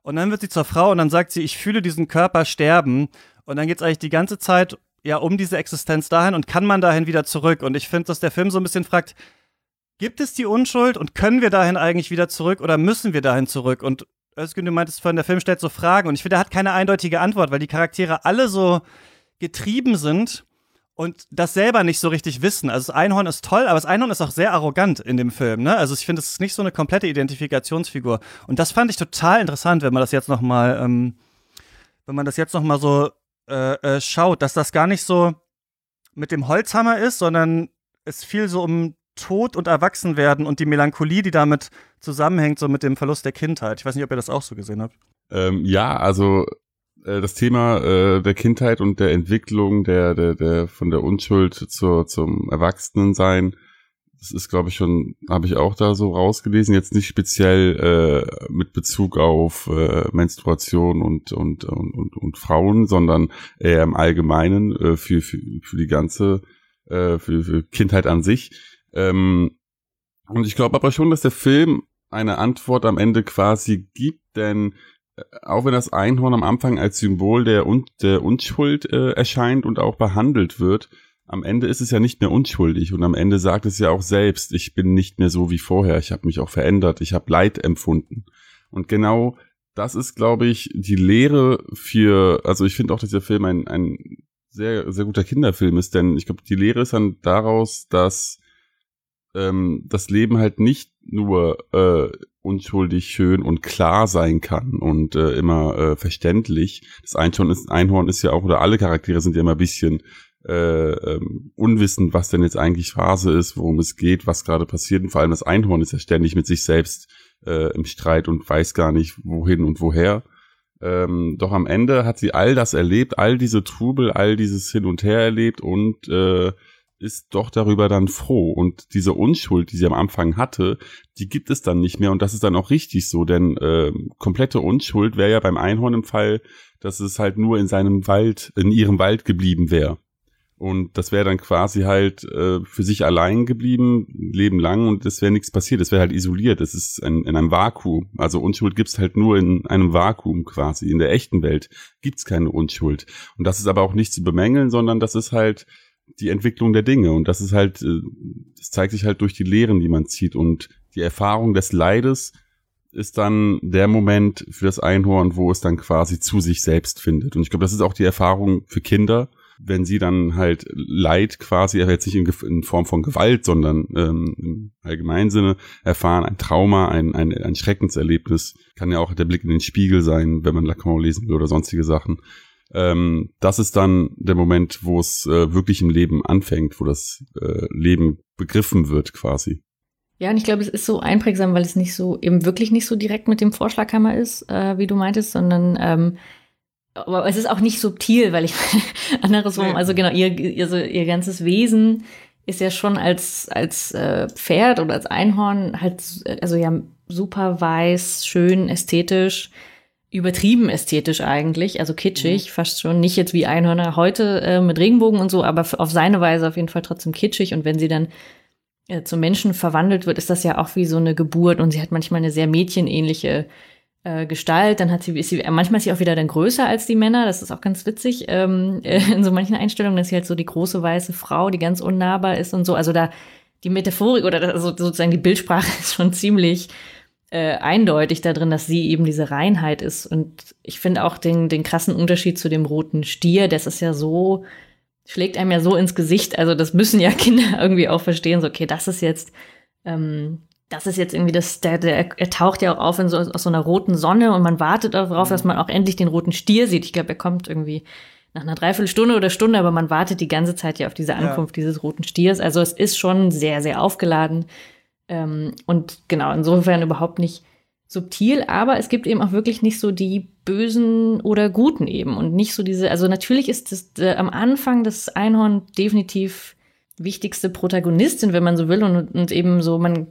Und dann wird sie zur Frau und dann sagt sie, ich fühle diesen Körper sterben. Und dann geht es eigentlich die ganze Zeit ja um diese Existenz dahin und kann man dahin wieder zurück. Und ich finde, dass der Film so ein bisschen fragt, gibt es die Unschuld und können wir dahin eigentlich wieder zurück oder müssen wir dahin zurück? Und Özgün, du meintest vorhin, der Film stellt so Fragen und ich finde, er hat keine eindeutige Antwort, weil die Charaktere alle so getrieben sind und das selber nicht so richtig wissen. Also das Einhorn ist toll, aber das Einhorn ist auch sehr arrogant in dem Film, ne? Also ich finde, es ist nicht so eine komplette Identifikationsfigur. Und das fand ich total interessant, wenn man das jetzt noch mal, ähm, wenn man das jetzt noch mal so äh, äh, schaut, dass das gar nicht so mit dem Holzhammer ist, sondern es viel so um Tod und Erwachsenwerden und die Melancholie, die damit zusammenhängt, so mit dem Verlust der Kindheit. Ich weiß nicht, ob ihr das auch so gesehen habt.
Ähm, ja, also äh, das Thema äh, der Kindheit und der Entwicklung der der der von der Unschuld zur zum Erwachsenensein, das ist, glaube ich, schon, habe ich auch da so rausgelesen. Jetzt nicht speziell äh, mit Bezug auf äh, Menstruation und und und und, und Frauen, sondern eher im Allgemeinen äh, für für für die ganze äh, für, für Kindheit an sich. Ähm, und ich glaube aber schon, dass der Film eine Antwort am Ende quasi gibt, denn äh, auch wenn das Einhorn am Anfang als Symbol der, Un- der Unschuld äh, erscheint und auch behandelt wird, am Ende ist es ja nicht mehr unschuldig und am Ende sagt es ja auch selbst, ich bin nicht mehr so wie vorher, ich habe mich auch verändert, ich habe Leid empfunden. Und genau das ist, glaube ich, die Lehre für, also ich finde auch, dass der Film ein, ein sehr, sehr guter Kinderfilm ist, denn ich glaube, die Lehre ist dann daraus, dass das Leben halt nicht nur äh, unschuldig, schön und klar sein kann und äh, immer äh, verständlich. Das Einhorn ist, Einhorn ist ja auch, oder alle Charaktere sind ja immer ein bisschen äh, ähm, unwissend, was denn jetzt eigentlich Phase ist, worum es geht, was gerade passiert. Und vor allem das Einhorn ist ja ständig mit sich selbst äh, im Streit und weiß gar nicht, wohin und woher. Ähm, doch am Ende hat sie all das erlebt, all diese Trubel, all dieses Hin und Her erlebt und äh, ist doch darüber dann froh. Und diese Unschuld, die sie am Anfang hatte, die gibt es dann nicht mehr. Und das ist dann auch richtig so, denn äh, komplette Unschuld wäre ja beim Einhorn im Fall, dass es halt nur in seinem Wald, in ihrem Wald geblieben wäre. Und das wäre dann quasi halt äh, für sich allein geblieben, Leben lang, und es wäre nichts passiert. Es wäre halt isoliert. Es ist ein, in einem Vakuum. Also Unschuld gibt's halt nur in einem Vakuum quasi. In der echten Welt gibt's keine Unschuld. Und das ist aber auch nicht zu bemängeln, sondern das ist halt die Entwicklung der Dinge. Und das ist halt, das zeigt sich halt durch die Lehren, die man zieht. Und die Erfahrung des Leides ist dann der Moment für das Einhorn, wo es dann quasi zu sich selbst findet. Und ich glaube, das ist auch die Erfahrung für Kinder, wenn sie dann halt Leid quasi, jetzt nicht in, in Form von Gewalt, sondern ähm, im allgemeinen Sinne erfahren, ein Trauma, ein, ein, ein Schreckenserlebnis. Kann ja auch der Blick in den Spiegel sein, wenn man Lacan lesen will oder sonstige Sachen. Ähm, das ist dann der Moment, wo es äh, wirklich im Leben anfängt, wo das äh, Leben begriffen wird quasi.
Ja, und ich glaube, es ist so einprägsam, weil es nicht so, eben wirklich nicht so direkt mit dem Vorschlaghammer ist, äh, wie du meintest, sondern ähm, aber es ist auch nicht subtil, weil ich anderes, nee. also genau, ihr, also ihr ganzes Wesen ist ja schon als als äh, Pferd oder als Einhorn halt, also ja, super weiß, schön, ästhetisch, übertrieben ästhetisch eigentlich, also kitschig, mhm. fast schon, nicht jetzt wie Einhörner heute äh, mit Regenbogen und so, aber auf seine Weise auf jeden Fall trotzdem kitschig. Und wenn sie dann äh, zum Menschen verwandelt wird, ist das ja auch wie so eine Geburt, und sie hat manchmal eine sehr mädchenähnliche äh, Gestalt. Dann hat sie, ist sie, manchmal ist sie auch wieder dann größer als die Männer, das ist auch ganz witzig, ähm, äh, in so manchen Einstellungen, dass sie halt so die große weiße Frau, die ganz unnahbar ist und so. Also da die Metaphorik oder das, also sozusagen die Bildsprache ist schon ziemlich Äh, eindeutig da drin, dass sie eben diese Reinheit ist. Und ich finde auch den, den krassen Unterschied zu dem roten Stier, das ist ja so, schlägt einem ja so ins Gesicht, also das müssen ja Kinder irgendwie auch verstehen, so okay, das ist jetzt, ähm, das ist jetzt irgendwie das, der, der, er taucht ja auch auf in so, aus so einer roten Sonne und man wartet darauf, mhm. dass man auch endlich den roten Stier sieht. Ich glaube, er kommt irgendwie nach einer Dreiviertelstunde oder Stunde, aber man wartet die ganze Zeit ja auf diese Ankunft ja. dieses roten Stiers. Also es ist schon sehr, sehr aufgeladen. Ähm, und genau, insofern überhaupt nicht subtil, aber es gibt eben auch wirklich nicht so die Bösen oder Guten eben und nicht so diese, also natürlich ist das äh, am Anfang das Einhorn definitiv wichtigste Protagonistin, wenn man so will, und, und eben so, man,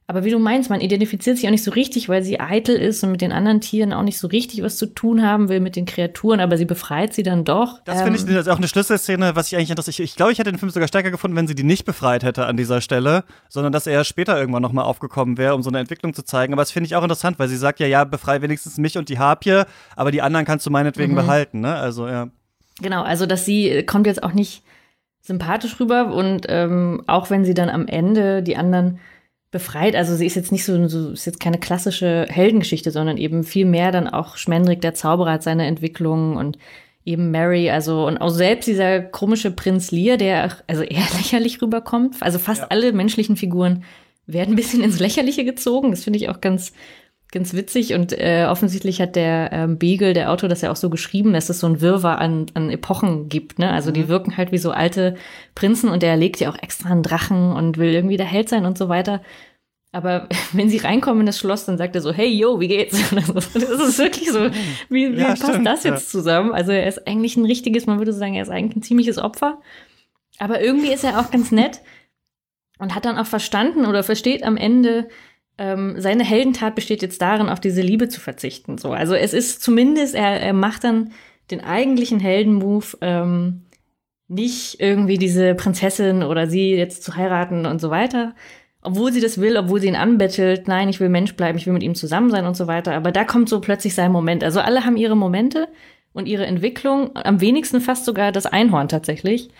Aber wie du meinst, man identifiziert sich auch nicht so richtig, weil sie eitel ist und mit den anderen Tieren auch nicht so richtig was zu tun haben will mit den Kreaturen, aber sie befreit sie dann doch.
Das
ähm,
finde ich das ist auch eine Schlüsselszene, was ich eigentlich interessiert. Ich, ich glaube, ich hätte den Film sogar stärker gefunden, wenn sie die nicht befreit hätte an dieser Stelle, sondern dass er später irgendwann nochmal aufgekommen wäre, um so eine Entwicklung zu zeigen. Aber das finde ich auch interessant, weil sie sagt ja, ja, befrei wenigstens mich und die Harpie, aber die anderen kannst du meinetwegen mhm. behalten, ne? Also, ja.
Genau, also dass sie kommt jetzt auch nicht sympathisch rüber und ähm, auch wenn sie dann am Ende die anderen befreit, also sie ist jetzt nicht so, so ist jetzt keine klassische Heldengeschichte, sondern eben viel mehr dann auch Schmendrick, der Zauberer, hat seine Entwicklung und eben Mary, also und auch selbst dieser komische Prinz Lear, der also eher lächerlich rüberkommt, also fast ja. alle menschlichen Figuren werden ein bisschen ins Lächerliche gezogen, das finde ich auch ganz ganz witzig und äh, offensichtlich hat der ähm, Beagle, der Autor, das ja auch so geschrieben, dass es so ein Wirrwarr an, an Epochen gibt, ne? Also mhm. die wirken halt wie so alte Prinzen und der legt ja auch extra einen Drachen und will irgendwie der Held sein und so weiter. Aber wenn sie reinkommen in das Schloss, dann sagt er so, hey, yo, wie geht's? Das ist wirklich so, wie, wie ja, passt stimmt, das jetzt ja. zusammen? Also er ist eigentlich ein richtiges, man würde sagen, er ist eigentlich ein ziemliches Opfer. Aber irgendwie ist er auch ganz nett und hat dann auch verstanden oder versteht am Ende, seine Heldentat besteht jetzt darin, auf diese Liebe zu verzichten. So, also es ist zumindest, er, er macht dann den eigentlichen Heldenmove, ähm, nicht irgendwie diese Prinzessin oder sie jetzt zu heiraten und so weiter, obwohl sie das will, obwohl sie ihn anbettelt, nein, ich will Mensch bleiben, ich will mit ihm zusammen sein und so weiter. Aber da kommt so plötzlich sein Moment. Also alle haben ihre Momente und ihre Entwicklung, am wenigsten fast sogar das Einhorn tatsächlich.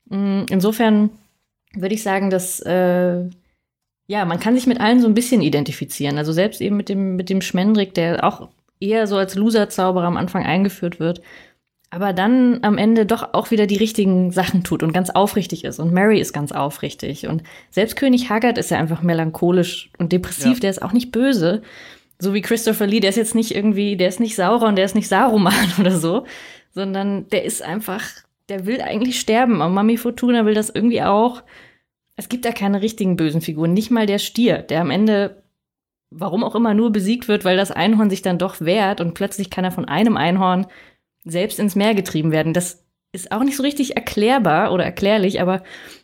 Insofern würde ich sagen, dass äh, ja, man kann sich mit allen so ein bisschen identifizieren. Also selbst eben mit dem, mit dem Schmendrick, der auch eher so als Loser-Zauberer am Anfang eingeführt wird, aber dann am Ende doch auch wieder die richtigen Sachen tut und ganz aufrichtig ist. Und Mary ist ganz aufrichtig. Und selbst König Haggard ist ja einfach melancholisch und depressiv, ja. Der ist auch nicht böse. So wie Christopher Lee, der ist jetzt nicht irgendwie, der ist nicht Sauron, der ist nicht Saruman oder so, sondern der ist einfach, der will eigentlich sterben. Und Mami Fortuna will das irgendwie auch. Es gibt da keine richtigen bösen Figuren, nicht mal der Stier, der am Ende, warum auch immer, nur besiegt wird, weil das Einhorn sich dann doch wehrt und plötzlich kann er von einem Einhorn selbst ins Meer getrieben werden. Das ist auch nicht so richtig erklärbar oder erklärlich, aber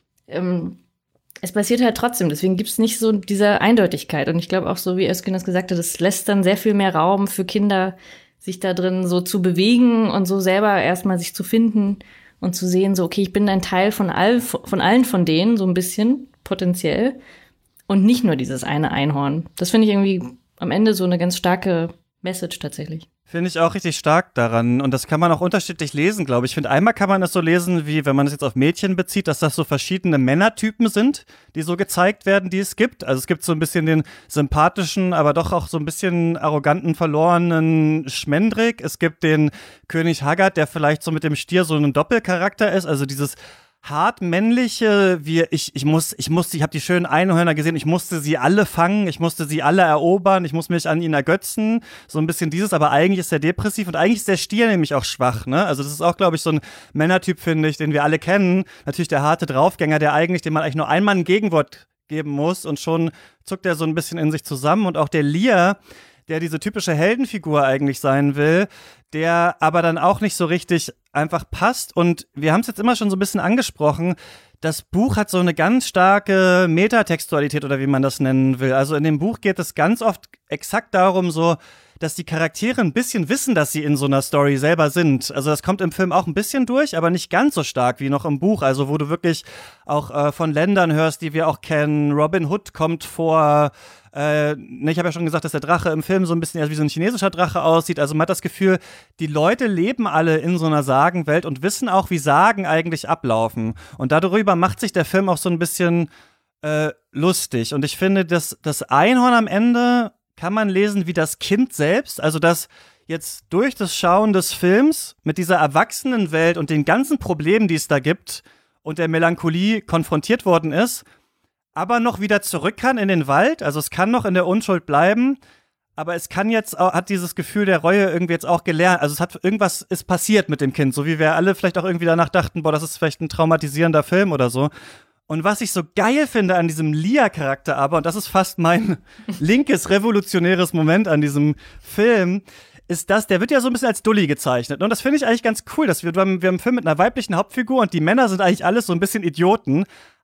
ähm, es passiert halt trotzdem. Deswegen gibt es nicht so diese Eindeutigkeit. Und ich glaube auch, so wie Özgün das gesagt hat, das lässt dann sehr viel mehr Raum für Kinder, sich da drin so zu bewegen und so selber erstmal sich zu finden. Und zu sehen, so, okay, ich bin ein Teil von, all, von allen von denen, so ein bisschen, potenziell. Und nicht nur dieses eine Einhorn. Das finde ich irgendwie am Ende so eine ganz starke Message tatsächlich.
Finde ich auch richtig stark daran. Und das kann man auch unterschiedlich lesen, glaube ich. Ich finde, einmal kann man das so lesen, wie wenn man es jetzt auf Mädchen bezieht, dass das so verschiedene Männertypen sind, die so gezeigt werden, die es gibt. Also es gibt so ein bisschen den sympathischen, aber doch auch so ein bisschen arroganten, verlorenen Schmendrick. Es gibt den König Haggard, der vielleicht so mit dem Stier so ein Doppelcharakter ist. Also dieses hart männliche, wie ich ich muss ich musste ich habe die schönen Einhörner gesehen, ich musste sie alle fangen, ich musste sie alle erobern, ich muss mich an ihnen ergötzen, so ein bisschen dieses, aber eigentlich ist er depressiv und eigentlich ist der Stier nämlich auch schwach, ne? Also das ist auch, glaube ich, so ein Männertyp, finde ich, den wir alle kennen, natürlich der harte Draufgänger, der eigentlich, dem man eigentlich nur einmal ein Gegenwort geben muss und schon zuckt er so ein bisschen in sich zusammen und auch der Lear, der diese typische Heldenfigur eigentlich sein will, der aber dann auch nicht so richtig einfach passt. Und wir haben es jetzt immer schon so ein bisschen angesprochen, das Buch hat so eine ganz starke Metatextualität oder wie man das nennen will. Also in dem Buch geht es ganz oft exakt darum, so, dass die Charaktere ein bisschen wissen, dass sie in so einer Story selber sind. Also das kommt im Film auch ein bisschen durch, aber nicht ganz so stark wie noch im Buch. Also wo du wirklich auch äh, von Ländern hörst, die wir auch kennen. Robin Hood kommt vor. Äh, ne, ich habe ja schon gesagt, dass der Drache im Film so ein bisschen eher wie so ein chinesischer Drache aussieht. Also man hat das Gefühl, die Leute leben alle in so einer Sagenwelt und wissen auch, wie Sagen eigentlich ablaufen. Und darüber macht sich der Film auch so ein bisschen äh, lustig. Und ich finde, dass das Einhorn am Ende kann man lesen wie das Kind selbst. Also dass jetzt durch das Schauen des Films mit dieser Erwachsenenwelt und den ganzen Problemen, die es da gibt und der Melancholie konfrontiert worden ist, aber noch wieder zurück kann in den Wald. Also es kann noch in der Unschuld bleiben, aber es kann jetzt, auch, hat dieses Gefühl der Reue irgendwie jetzt auch gelernt. Also es hat, irgendwas ist passiert mit dem Kind, so wie wir alle vielleicht auch irgendwie danach dachten, boah, das ist vielleicht ein traumatisierender Film oder so. Und was ich so geil finde an diesem Lear-Charakter aber, und das ist fast mein linkes, revolutionäres Moment an diesem Film, ist das, der wird ja so ein bisschen als Dulli gezeichnet. Und das finde ich eigentlich ganz cool, dass wir, wir haben einen Film mit einer weiblichen Hauptfigur und die Männer sind eigentlich alles so ein bisschen Idioten.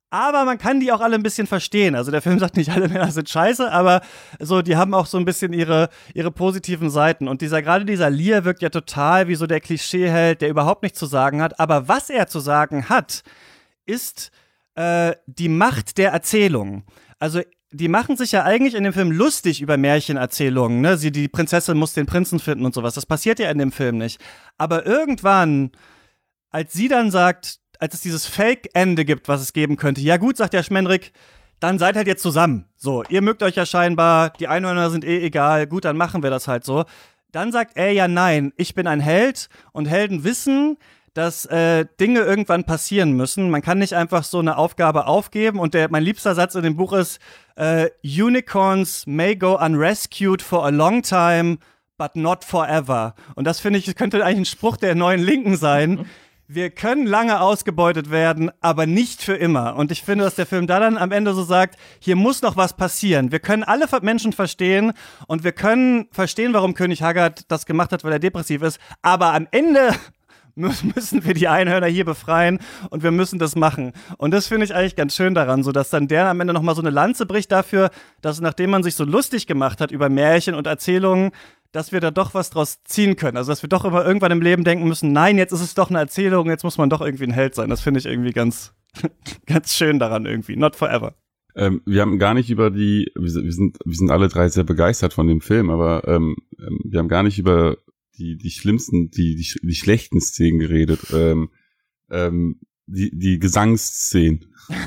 Aber man kann die auch alle ein bisschen verstehen. Also der Film sagt nicht, alle Männer sind scheiße, aber so, die haben auch so ein bisschen ihre, ihre positiven Seiten. Und dieser, gerade dieser Lear wirkt ja total wie so der Klischeeheld, der überhaupt nichts zu sagen hat. Aber was er zu sagen hat, ist äh, die Macht der Erzählung. Also die machen sich ja eigentlich in dem Film lustig über Märchenerzählungen, ne? Sie, die Prinzessin muss den Prinzen finden und sowas. Das passiert ja in dem Film nicht. Aber irgendwann, als sie dann sagt, als es dieses Fake-Ende gibt, was es geben könnte, ja gut, sagt der Schmendrick, dann seid halt jetzt zusammen. So, ihr mögt euch ja scheinbar, die Einhörner sind eh egal, gut, dann machen wir das halt so. Dann sagt er ja nein, ich bin ein Held und Helden wissen, dass äh, Dinge irgendwann passieren müssen. Man kann nicht einfach so eine Aufgabe aufgeben. Und der, mein liebster Satz in dem Buch ist, äh, Unicorns may go unrescued for a long time, but not forever. Und das finde ich, könnte eigentlich ein Spruch der neuen Linken sein. Wir können lange ausgebeutet werden, aber nicht für immer. Und ich finde, dass der Film da dann am Ende so sagt, hier muss noch was passieren. Wir können alle Menschen verstehen und wir können verstehen, warum König Haggard das gemacht hat, weil er depressiv ist. Aber am Ende müssen wir die Einhörner hier befreien und wir müssen das machen. Und das finde ich eigentlich ganz schön daran, so dass dann der am Ende nochmal so eine Lanze bricht dafür, dass nachdem man sich so lustig gemacht hat über Märchen und Erzählungen, dass wir da doch was draus ziehen können. Also, dass wir doch immer irgendwann im Leben denken müssen, nein, jetzt ist es doch eine Erzählung, jetzt muss man doch irgendwie ein Held sein. Das finde ich irgendwie ganz, ganz schön daran irgendwie. Not forever.
Ähm, wir haben gar nicht über die, wir sind, wir sind alle drei sehr begeistert von dem Film, aber ähm, wir haben gar nicht über die, die schlimmsten, die, die, die schlechten Szenen geredet. Ähm, ähm, die, die Gesangsszenen.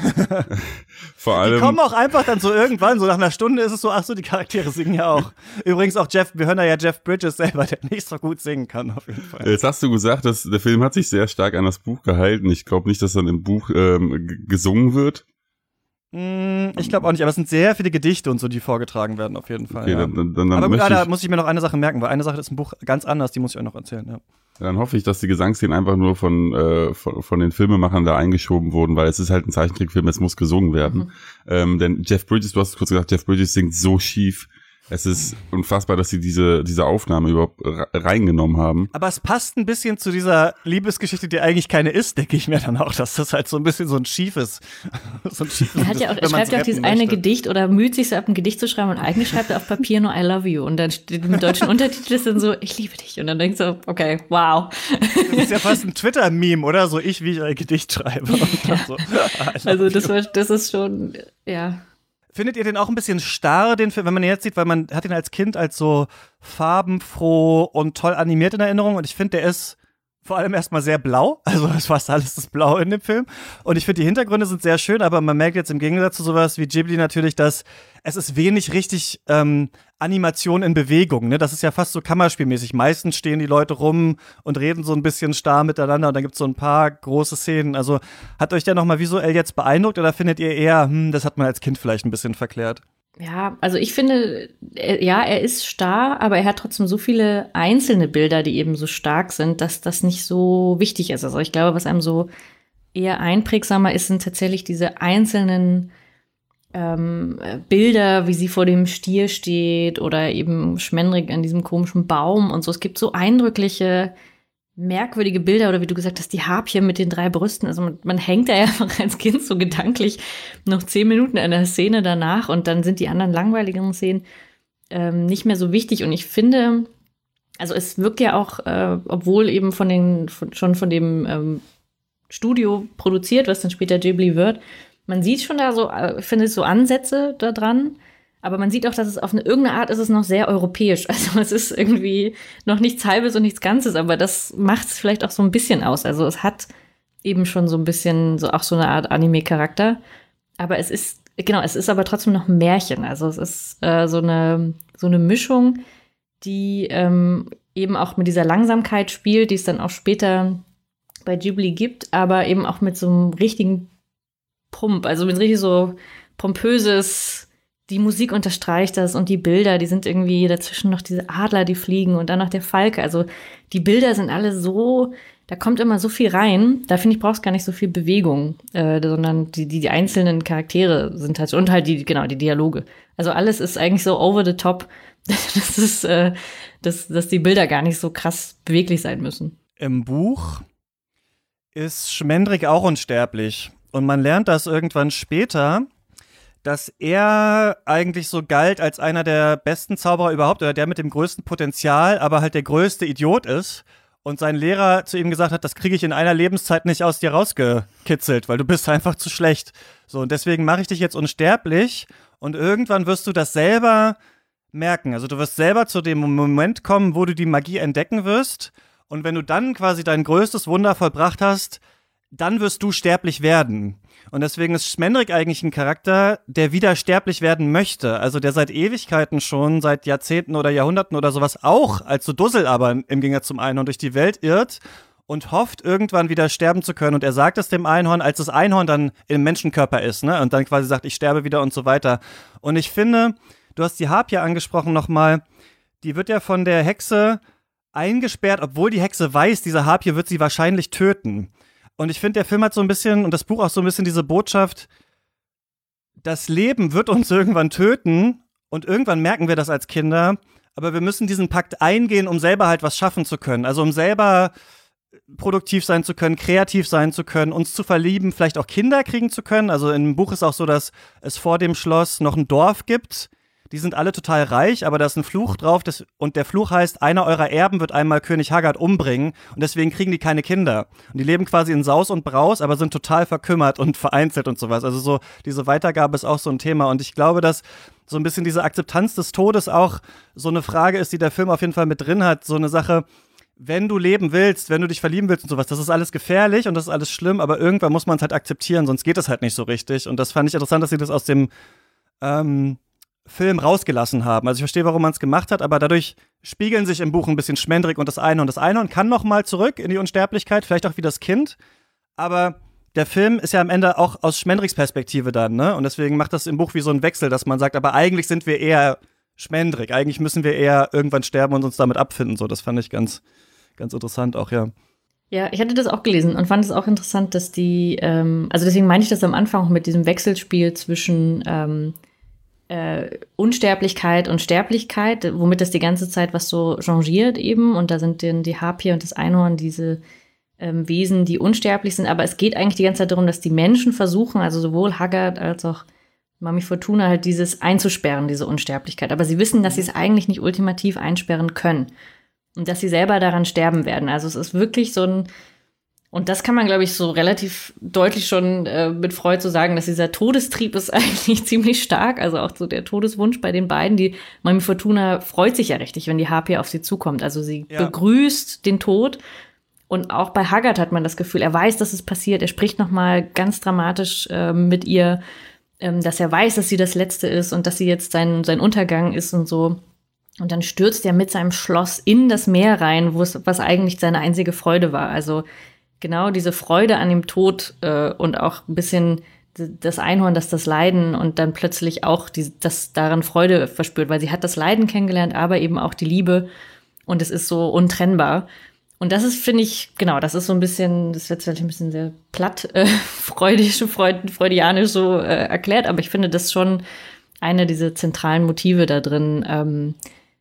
Vor allem.
Die kommen auch einfach dann so irgendwann, so nach einer Stunde ist es so, ach so, die Charaktere singen ja auch. Übrigens auch Jeff, wir hören da ja Jeff Bridges selber, der nicht so gut singen kann, auf jeden Fall.
Jetzt hast du gesagt, dass der Film hat sich sehr stark an das Buch gehalten. Ich glaube nicht, dass dann im Buch ähm, g- gesungen wird.
Ich glaube auch nicht, aber es sind sehr viele Gedichte und so, die vorgetragen werden, auf jeden Fall.
Okay,
ja.
dann, dann, dann
aber gut,
möchte
da
ich,
muss ich mir noch eine Sache merken, weil eine Sache ist im Buch ganz anders, die muss ich euch noch erzählen. Ja.
Dann hoffe ich, dass die Gesangsszenen einfach nur von, äh, von, von den Filmemachern da eingeschoben wurden, weil es ist halt ein Zeichentrickfilm, es muss gesungen werden. Mhm. Ähm, denn Jeff Bridges, du hast kurz gesagt, Jeff Bridges singt so schief. Es ist unfassbar, dass sie diese, diese Aufnahme überhaupt reingenommen haben.
Aber es passt ein bisschen zu dieser Liebesgeschichte, die eigentlich keine ist, denke ich mir dann auch, dass das halt so ein bisschen so ein schiefes, so ein schiefes.
Er hat ja auch, er schreibt ja auch dieses eine Gedicht oder müht sich so ab, ein Gedicht zu schreiben und eigentlich schreibt er auf Papier nur I love you und dann steht im deutschen Untertitel ist dann so, ich liebe dich und dann denkst du, okay, wow.
Das ist ja fast ein Twitter-Meme, oder? So ich, wie ich ein Gedicht schreibe. Und dann so,
also das, war, das ist schon, ja.
Findet ihr den auch ein bisschen starr, den Film, wenn man ihn jetzt sieht, weil man hat ihn als Kind als so farbenfroh und toll animiert in Erinnerung und ich finde, der ist vor allem erstmal sehr blau, also fast alles ist blau in dem Film und ich finde, die Hintergründe sind sehr schön, aber man merkt jetzt im Gegensatz zu sowas wie Ghibli natürlich, dass es ist wenig richtig ähm, Animation in Bewegung, ne? Das ist ja fast so kammerspielmäßig. Meistens stehen die Leute rum und reden so ein bisschen starr miteinander und dann gibt's so ein paar große Szenen. Also hat euch der nochmal visuell jetzt beeindruckt oder findet ihr eher, hm, das hat man als Kind vielleicht ein bisschen verklärt?
Ja, also ich finde, er, ja, er ist starr, aber er hat trotzdem so viele einzelne Bilder, die eben so stark sind, dass das nicht so wichtig ist. Also ich glaube, was einem so eher einprägsamer ist, sind tatsächlich diese einzelnen ähm, Bilder, wie sie vor dem Stier steht oder eben Schmendrick an diesem komischen Baum und so. Es gibt so eindrückliche, merkwürdige Bilder oder wie du gesagt hast, die Harpie mit den drei Brüsten. Also man, man hängt da ja einfach als Kind so gedanklich noch zehn Minuten in der Szene danach und dann sind die anderen langweiligeren Szenen ähm, nicht mehr so wichtig. Und ich finde, also es wirkt ja auch, äh, obwohl eben von den von, schon von dem ähm, Studio produziert, was dann später Ghibli wird, man sieht schon da so, ich finde so Ansätze da dran, aber man sieht auch, dass es auf eine irgendeine Art ist es noch sehr europäisch. Also es ist irgendwie noch nichts Halbes und nichts Ganzes, aber das macht es vielleicht auch so ein bisschen aus. Also es hat eben schon so ein bisschen so auch so eine Art Anime-Charakter, aber es ist genau, es ist aber trotzdem noch ein Märchen. Also es ist äh, so eine so eine Mischung, die ähm, eben auch mit dieser Langsamkeit spielt, die es dann auch später bei Ghibli gibt, aber eben auch mit so einem richtigen Pump, also mit richtig so pompöses, die Musik unterstreicht das und die Bilder, die sind irgendwie dazwischen noch diese Adler, die fliegen und dann noch der Falke. Also die Bilder sind alle so, da kommt immer so viel rein. Da finde ich, brauchst gar nicht so viel Bewegung, äh, sondern die, die, die einzelnen Charaktere sind halt, und halt die, genau, die Dialoge. Also alles ist eigentlich so over the top, das ist, äh, dass, dass die Bilder gar nicht so krass beweglich sein müssen.
Im Buch ist Schmendrick auch unsterblich. und man lernt das irgendwann später, dass er eigentlich so galt als einer der besten Zauberer überhaupt oder der mit dem größten Potenzial, aber halt der größte Idiot ist. Und sein Lehrer zu ihm gesagt hat, das kriege ich in einer Lebenszeit nicht aus dir rausgekitzelt, weil du bist einfach zu schlecht. So, und deswegen mache ich dich jetzt unsterblich und irgendwann wirst du das selber merken. Also du wirst selber zu dem Moment kommen, wo du die Magie entdecken wirst und wenn du dann quasi dein größtes Wunder vollbracht hast, dann wirst du sterblich werden. Und deswegen ist Schmendrick eigentlich ein Charakter, der wieder sterblich werden möchte. Also der seit Ewigkeiten schon, seit Jahrzehnten oder Jahrhunderten oder sowas auch als so Dussel aber im Gegensatz zum Einhorn durch die Welt irrt und hofft, irgendwann wieder sterben zu können. Und er sagt es dem Einhorn, als das Einhorn dann im Menschenkörper ist, ne? Und dann quasi sagt, ich sterbe wieder und so weiter. Und ich finde, du hast die Harpie angesprochen nochmal, die wird ja von der Hexe eingesperrt, obwohl die Hexe weiß, diese Harpie wird sie wahrscheinlich töten. Und ich finde, der Film hat so ein bisschen, und das Buch auch so ein bisschen diese Botschaft, das Leben wird uns irgendwann töten und irgendwann merken wir das als Kinder, aber wir müssen diesen Pakt eingehen, um selber halt was schaffen zu können. Also um selber produktiv sein zu können, kreativ sein zu können, uns zu verlieben, vielleicht auch Kinder kriegen zu können. Also im Buch ist auch so, dass es vor dem Schloss noch ein Dorf gibt. Die sind alle total reich, aber da ist ein Fluch drauf das, und der Fluch heißt, einer eurer Erben wird einmal König Haggard umbringen und deswegen kriegen die keine Kinder. Und die leben quasi in Saus und Braus, aber sind total verkümmert und vereinzelt und sowas. Also so diese Weitergabe ist auch so ein Thema und ich glaube, dass so ein bisschen diese Akzeptanz des Todes auch so eine Frage ist, die der Film auf jeden Fall mit drin hat. So eine Sache, wenn du leben willst, wenn du dich verlieben willst und sowas, das ist alles gefährlich und das ist alles schlimm, aber irgendwann muss man es halt akzeptieren, sonst geht es halt nicht so richtig. Und das fand ich interessant, dass sie das aus dem ähm, Film rausgelassen haben. Also ich verstehe, warum man es gemacht hat, aber dadurch spiegeln sich im Buch ein bisschen Schmendrick und das Einhorn. Das Einhorn kann noch mal zurück in die Unsterblichkeit, vielleicht auch wie das Kind, aber der Film ist ja am Ende auch aus Schmendricks Perspektive dann, ne? Und deswegen macht das im Buch wie so ein Wechsel, dass man sagt, aber eigentlich sind wir eher Schmendrick, eigentlich müssen wir eher irgendwann sterben und uns damit abfinden. So, das fand ich ganz, ganz interessant auch, ja.
Ja, ich hatte das auch gelesen und fand es auch interessant, dass die, ähm, also deswegen meine ich das am Anfang auch mit diesem Wechselspiel zwischen ähm, Äh, Unsterblichkeit und Sterblichkeit, womit das die ganze Zeit was so changiert eben. Und da sind dann die Harpie und das Einhorn diese ähm, Wesen, die unsterblich sind. Aber es geht eigentlich die ganze Zeit darum, dass die Menschen versuchen, also sowohl Haggard als auch Mami Fortuna, halt dieses einzusperren, diese Unsterblichkeit. Aber sie wissen, dass sie es eigentlich nicht ultimativ einsperren können. Und dass sie selber daran sterben werden. Also es ist wirklich so ein Und das kann man, glaube ich, so relativ deutlich schon äh, mit Freud so sagen, dass dieser Todestrieb ist eigentlich ziemlich stark. Also auch so der Todeswunsch bei den beiden. Die Mami Fortuna freut sich ja richtig, wenn die Harpie auf sie zukommt. Also sie ja. begrüßt den Tod. Und auch bei Haggard hat man das Gefühl, er weiß, dass es passiert. Er spricht noch mal ganz dramatisch äh, mit ihr, ähm, dass er weiß, dass sie das Letzte ist und dass sie jetzt sein, sein Untergang ist und so. Und dann stürzt er mit seinem Schloss in das Meer rein, wo es was eigentlich seine einzige Freude war. Also genau diese Freude an dem Tod äh, und auch ein bisschen das Einhorn, das das Leiden und dann plötzlich auch die, das daran Freude verspürt, weil sie hat das Leiden kennengelernt, aber eben auch die Liebe und es ist so untrennbar. Und das ist, finde ich, genau, das ist so ein bisschen, das wird vielleicht ein bisschen sehr platt, äh, freudisch, freud, freudianisch so äh, erklärt, aber ich finde das schon eine dieser zentralen Motive da drin. Ähm,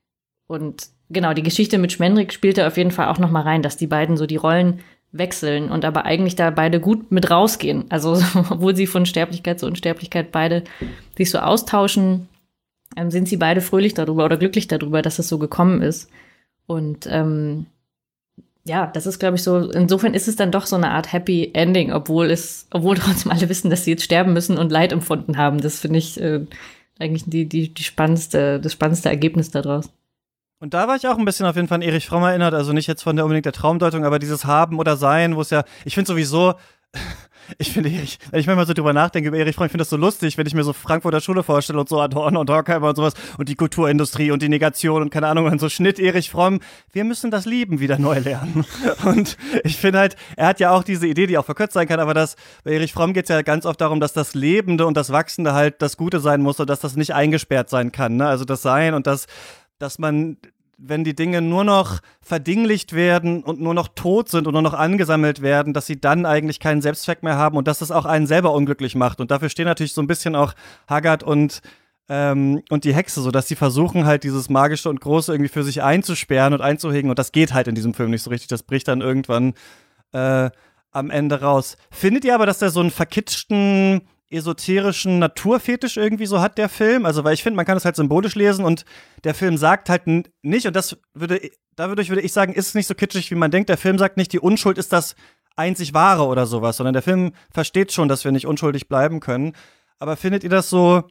und genau, die Geschichte mit Schmendrick spielt da auf jeden Fall auch noch mal rein, dass die beiden so die Rollen wechseln und aber eigentlich da beide gut mit rausgehen. Also obwohl sie von Sterblichkeit zu Unsterblichkeit beide sich so austauschen, ähm, sind sie beide fröhlich darüber oder glücklich darüber, dass es so gekommen ist. Und ähm, ja, das ist, glaube ich, so, insofern ist es dann doch so eine Art Happy Ending, obwohl es, obwohl trotzdem alle wissen, dass sie jetzt sterben müssen und Leid empfunden haben. Das finde ich äh, eigentlich die, die, die spannendste, das spannendste Ergebnis daraus.
Und da war ich auch ein bisschen auf jeden Fall an Erich Fromm erinnert, also nicht jetzt von der unbedingt der Traumdeutung, aber dieses Haben oder Sein, wo es ja, ich finde sowieso, ich finde, ich, wenn ich manchmal so drüber nachdenke über Erich Fromm, ich finde das so lustig, wenn ich mir so Frankfurter Schule vorstelle und so Adorno und Horkheimer und sowas und die Kulturindustrie und die Negation und keine Ahnung, und so Schnitt Erich Fromm, wir müssen das Lieben wieder neu lernen. Und ich finde halt, er hat ja auch diese Idee, die auch verkürzt sein kann, aber das, bei Erich Fromm geht es ja ganz oft darum, dass das Lebende und das Wachsende halt das Gute sein muss und dass das nicht eingesperrt sein kann, ne? Also das Sein und das, dass man, wenn die Dinge nur noch verdinglicht werden und nur noch tot sind und nur noch angesammelt werden, dass sie dann eigentlich keinen Selbstzweck mehr haben und dass das auch einen selber unglücklich macht. Und dafür stehen natürlich so ein bisschen auch Haggard und, ähm, und die Hexe, so dass sie versuchen halt dieses Magische und Große irgendwie für sich einzusperren und einzuhegen. Und das geht halt in diesem Film nicht so richtig. Das bricht dann irgendwann äh, am Ende raus. Findet ihr aber, dass der so einen verkitschten, esoterischen Naturfetisch irgendwie so hat, der Film? Also, weil ich finde, man kann das halt symbolisch lesen und der Film sagt halt n- nicht, und das würde, dadurch würde ich sagen, ist nicht so kitschig, wie man denkt. Der Film sagt nicht, die Unschuld ist das einzig Wahre oder sowas, sondern der Film versteht schon, dass wir nicht unschuldig bleiben können. Aber findet ihr das so,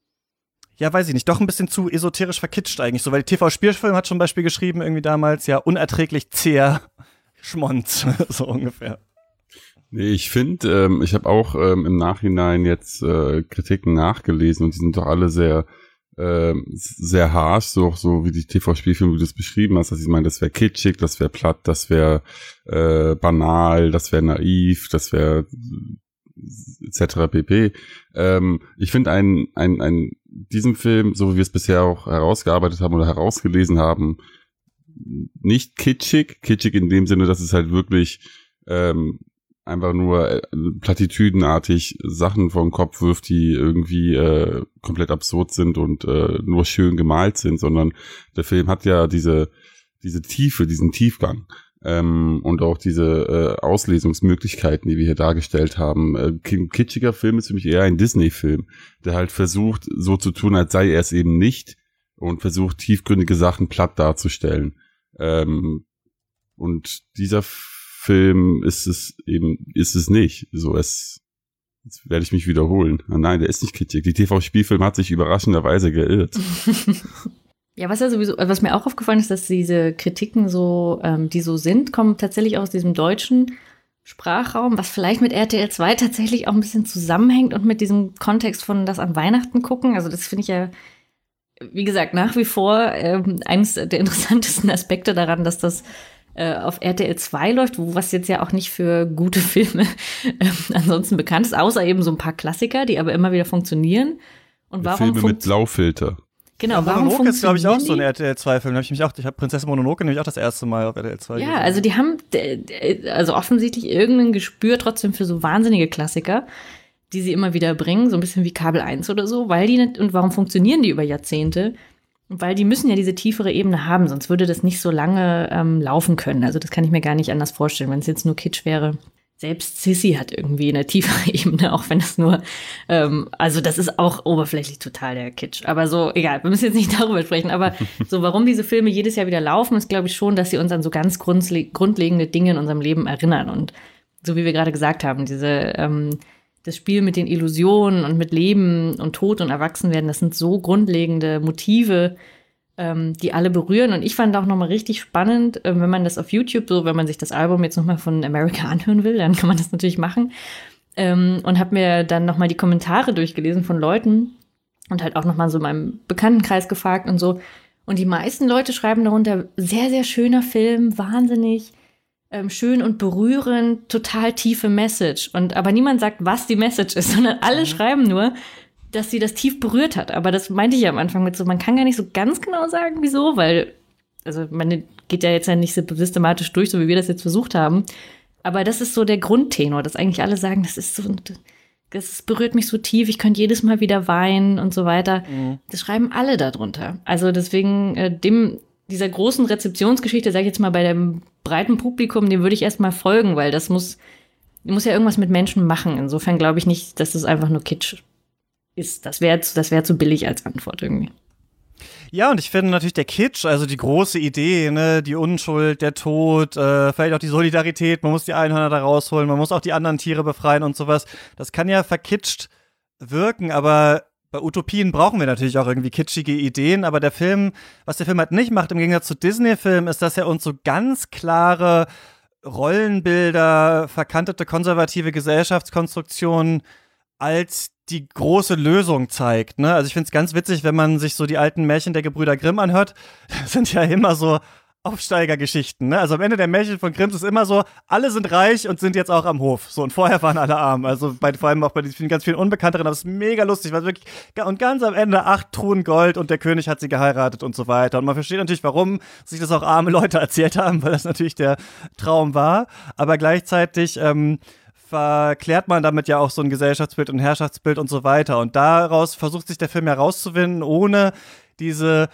ja, weiß ich nicht, doch ein bisschen zu esoterisch verkitscht eigentlich so? Weil die T V-Spielfilm hat zum Beispiel geschrieben, irgendwie damals, ja, unerträglich zäher Schmonz, so ungefähr.
Nee, ich finde, ähm, ich habe auch ähm, im Nachhinein jetzt äh, Kritiken nachgelesen und die sind doch alle sehr äh, sehr harsh, so, so wie die T V-Spielfilme, wie du das beschrieben hast. Also ich meine, das wäre kitschig, das wäre platt, das wäre äh, banal, das wäre naiv, das wäre et cetera pp. Ähm, ich finde ein, ein, ein, diesen Film, so wie wir es bisher auch herausgearbeitet haben oder herausgelesen haben, nicht kitschig, kitschig in dem Sinne, dass es halt wirklich ähm, einfach nur äh, platitüdenartig Sachen vor den Kopf wirft, die irgendwie äh, komplett absurd sind und äh, nur schön gemalt sind, sondern der Film hat ja diese diese Tiefe, diesen Tiefgang ähm, und auch diese äh, Auslesungsmöglichkeiten, die wir hier dargestellt haben. Äh, kitschiger Film ist für mich eher ein Disney-Film, der halt versucht, so zu tun, als sei er es eben nicht und versucht, tiefgründige Sachen platt darzustellen. Ähm, und dieser Film ist es eben, ist es nicht. So, es, jetzt werde ich mich wiederholen. Ah, nein, der ist nicht kitschig. Die T V-Spielfilm hat sich überraschenderweise geirrt.
Ja, was ja sowieso, was mir auch aufgefallen ist, dass diese Kritiken so, ähm, die so sind, kommen tatsächlich aus diesem deutschen Sprachraum, was vielleicht mit R T L zwei tatsächlich auch ein bisschen zusammenhängt und mit diesem Kontext von das an Weihnachten gucken. Also das finde ich ja, wie gesagt, nach wie vor ähm, eines der interessantesten Aspekte daran, dass das äh, auf R T L zwei läuft, wo was jetzt ja auch nicht für gute Filme äh, ansonsten bekannt ist, außer eben so ein paar Klassiker, die aber immer wieder funktionieren. Und warum
Filme
funkt-
mit Blaufilter.
Genau,
Ja,
warum
Mononoke ist, glaube ich, auch
funktionieren
so ein
die?
R T L zwei Film. Da hab ich mich auch, ich habe Prinzessin Mononoke nämlich auch das erste Mal auf R T L zwei
Ja,
gesehen.
also die haben d- d- also offensichtlich irgendein Gespür trotzdem für so wahnsinnige Klassiker, die sie immer wieder bringen, so ein bisschen wie Kabel eins oder so, weil die nicht, und warum funktionieren die über Jahrzehnte? Weil die müssen ja diese tiefere Ebene haben, sonst würde das nicht so lange ähm, laufen können. Also das kann ich mir gar nicht anders vorstellen, wenn es jetzt nur Kitsch wäre. Selbst Sissy hat irgendwie eine tiefere Ebene, auch wenn es nur, ähm, also das ist auch oberflächlich total der Kitsch. Aber so, egal, wir müssen jetzt nicht darüber sprechen. Aber so, warum diese Filme jedes Jahr wieder laufen, ist, glaube ich, schon, dass sie uns an so ganz grundle- grundlegende Dinge in unserem Leben erinnern. Und so wie wir gerade gesagt haben, diese, ähm, das Spiel mit den Illusionen und mit Leben und Tod und Erwachsenwerden, das sind so grundlegende Motive, ähm, die alle berühren. Und ich fand auch nochmal richtig spannend, äh, wenn man das auf YouTube, so wenn man sich das Album jetzt nochmal von America anhören will, dann kann man das natürlich machen. Ähm, und habe mir dann nochmal die Kommentare durchgelesen von Leuten und halt auch nochmal so meinem Bekanntenkreis gefragt und so. Und die meisten Leute schreiben darunter, sehr, sehr schöner Film, wahnsinnig ähm, schön und berührend, total tiefe Message. Und aber niemand sagt, was die Message ist, sondern alle mhm. schreiben nur, dass sie das tief berührt hat. Aber das meinte ich ja am Anfang mit so, man kann gar nicht so ganz genau sagen, wieso, weil, also man geht ja jetzt ja nicht systematisch durch, so wie wir das jetzt versucht haben. Aber das ist so der Grundtenor, dass eigentlich alle sagen, das ist so, das berührt mich so tief, ich könnte jedes Mal wieder weinen und so weiter. Mhm. Das schreiben alle darunter. Also deswegen, äh, dem, dieser großen Rezeptionsgeschichte, sag ich jetzt mal, bei dem breiten Publikum, dem würde ich erstmal folgen, weil das muss, muss ja irgendwas mit Menschen machen. Insofern glaube ich nicht, dass das einfach nur Kitsch ist. Das wäre das wär zu billig als Antwort irgendwie.
Ja, und ich finde natürlich der Kitsch, also die große Idee, ne, die Unschuld, der Tod, äh, vielleicht auch die Solidarität, man muss die Einhörner da rausholen, man muss auch die anderen Tiere befreien und sowas. Das kann ja verkitscht wirken, aber bei Utopien brauchen wir natürlich auch irgendwie kitschige Ideen, aber der Film, was der Film halt nicht macht, im Gegensatz zu Disney-Filmen, ist, dass er uns so ganz klare Rollenbilder, verkantete konservative Gesellschaftskonstruktionen als die große Lösung zeigt, ne? Also ich finde es ganz witzig, wenn man sich so die alten Märchen der Gebrüder Grimm anhört. Das sind ja immer so Aufsteigergeschichten, ne? Also am Ende der Märchen von Grimm ist immer so, alle sind reich und sind jetzt auch am Hof. So, und vorher waren alle arm. Also bei, vor allem auch bei diesen ganz vielen Unbekannteren, aber es ist mega lustig, weil wirklich, und ganz am Ende acht Truhen Gold und der König hat sie geheiratet und so weiter. Und man versteht natürlich, warum sich das auch arme Leute erzählt haben, weil das natürlich der Traum war. Aber gleichzeitig, ähm, verklärt man damit ja auch so ein Gesellschaftsbild und Herrschaftsbild und so weiter. Und daraus versucht sich der Film herauszuwinden, ohne diese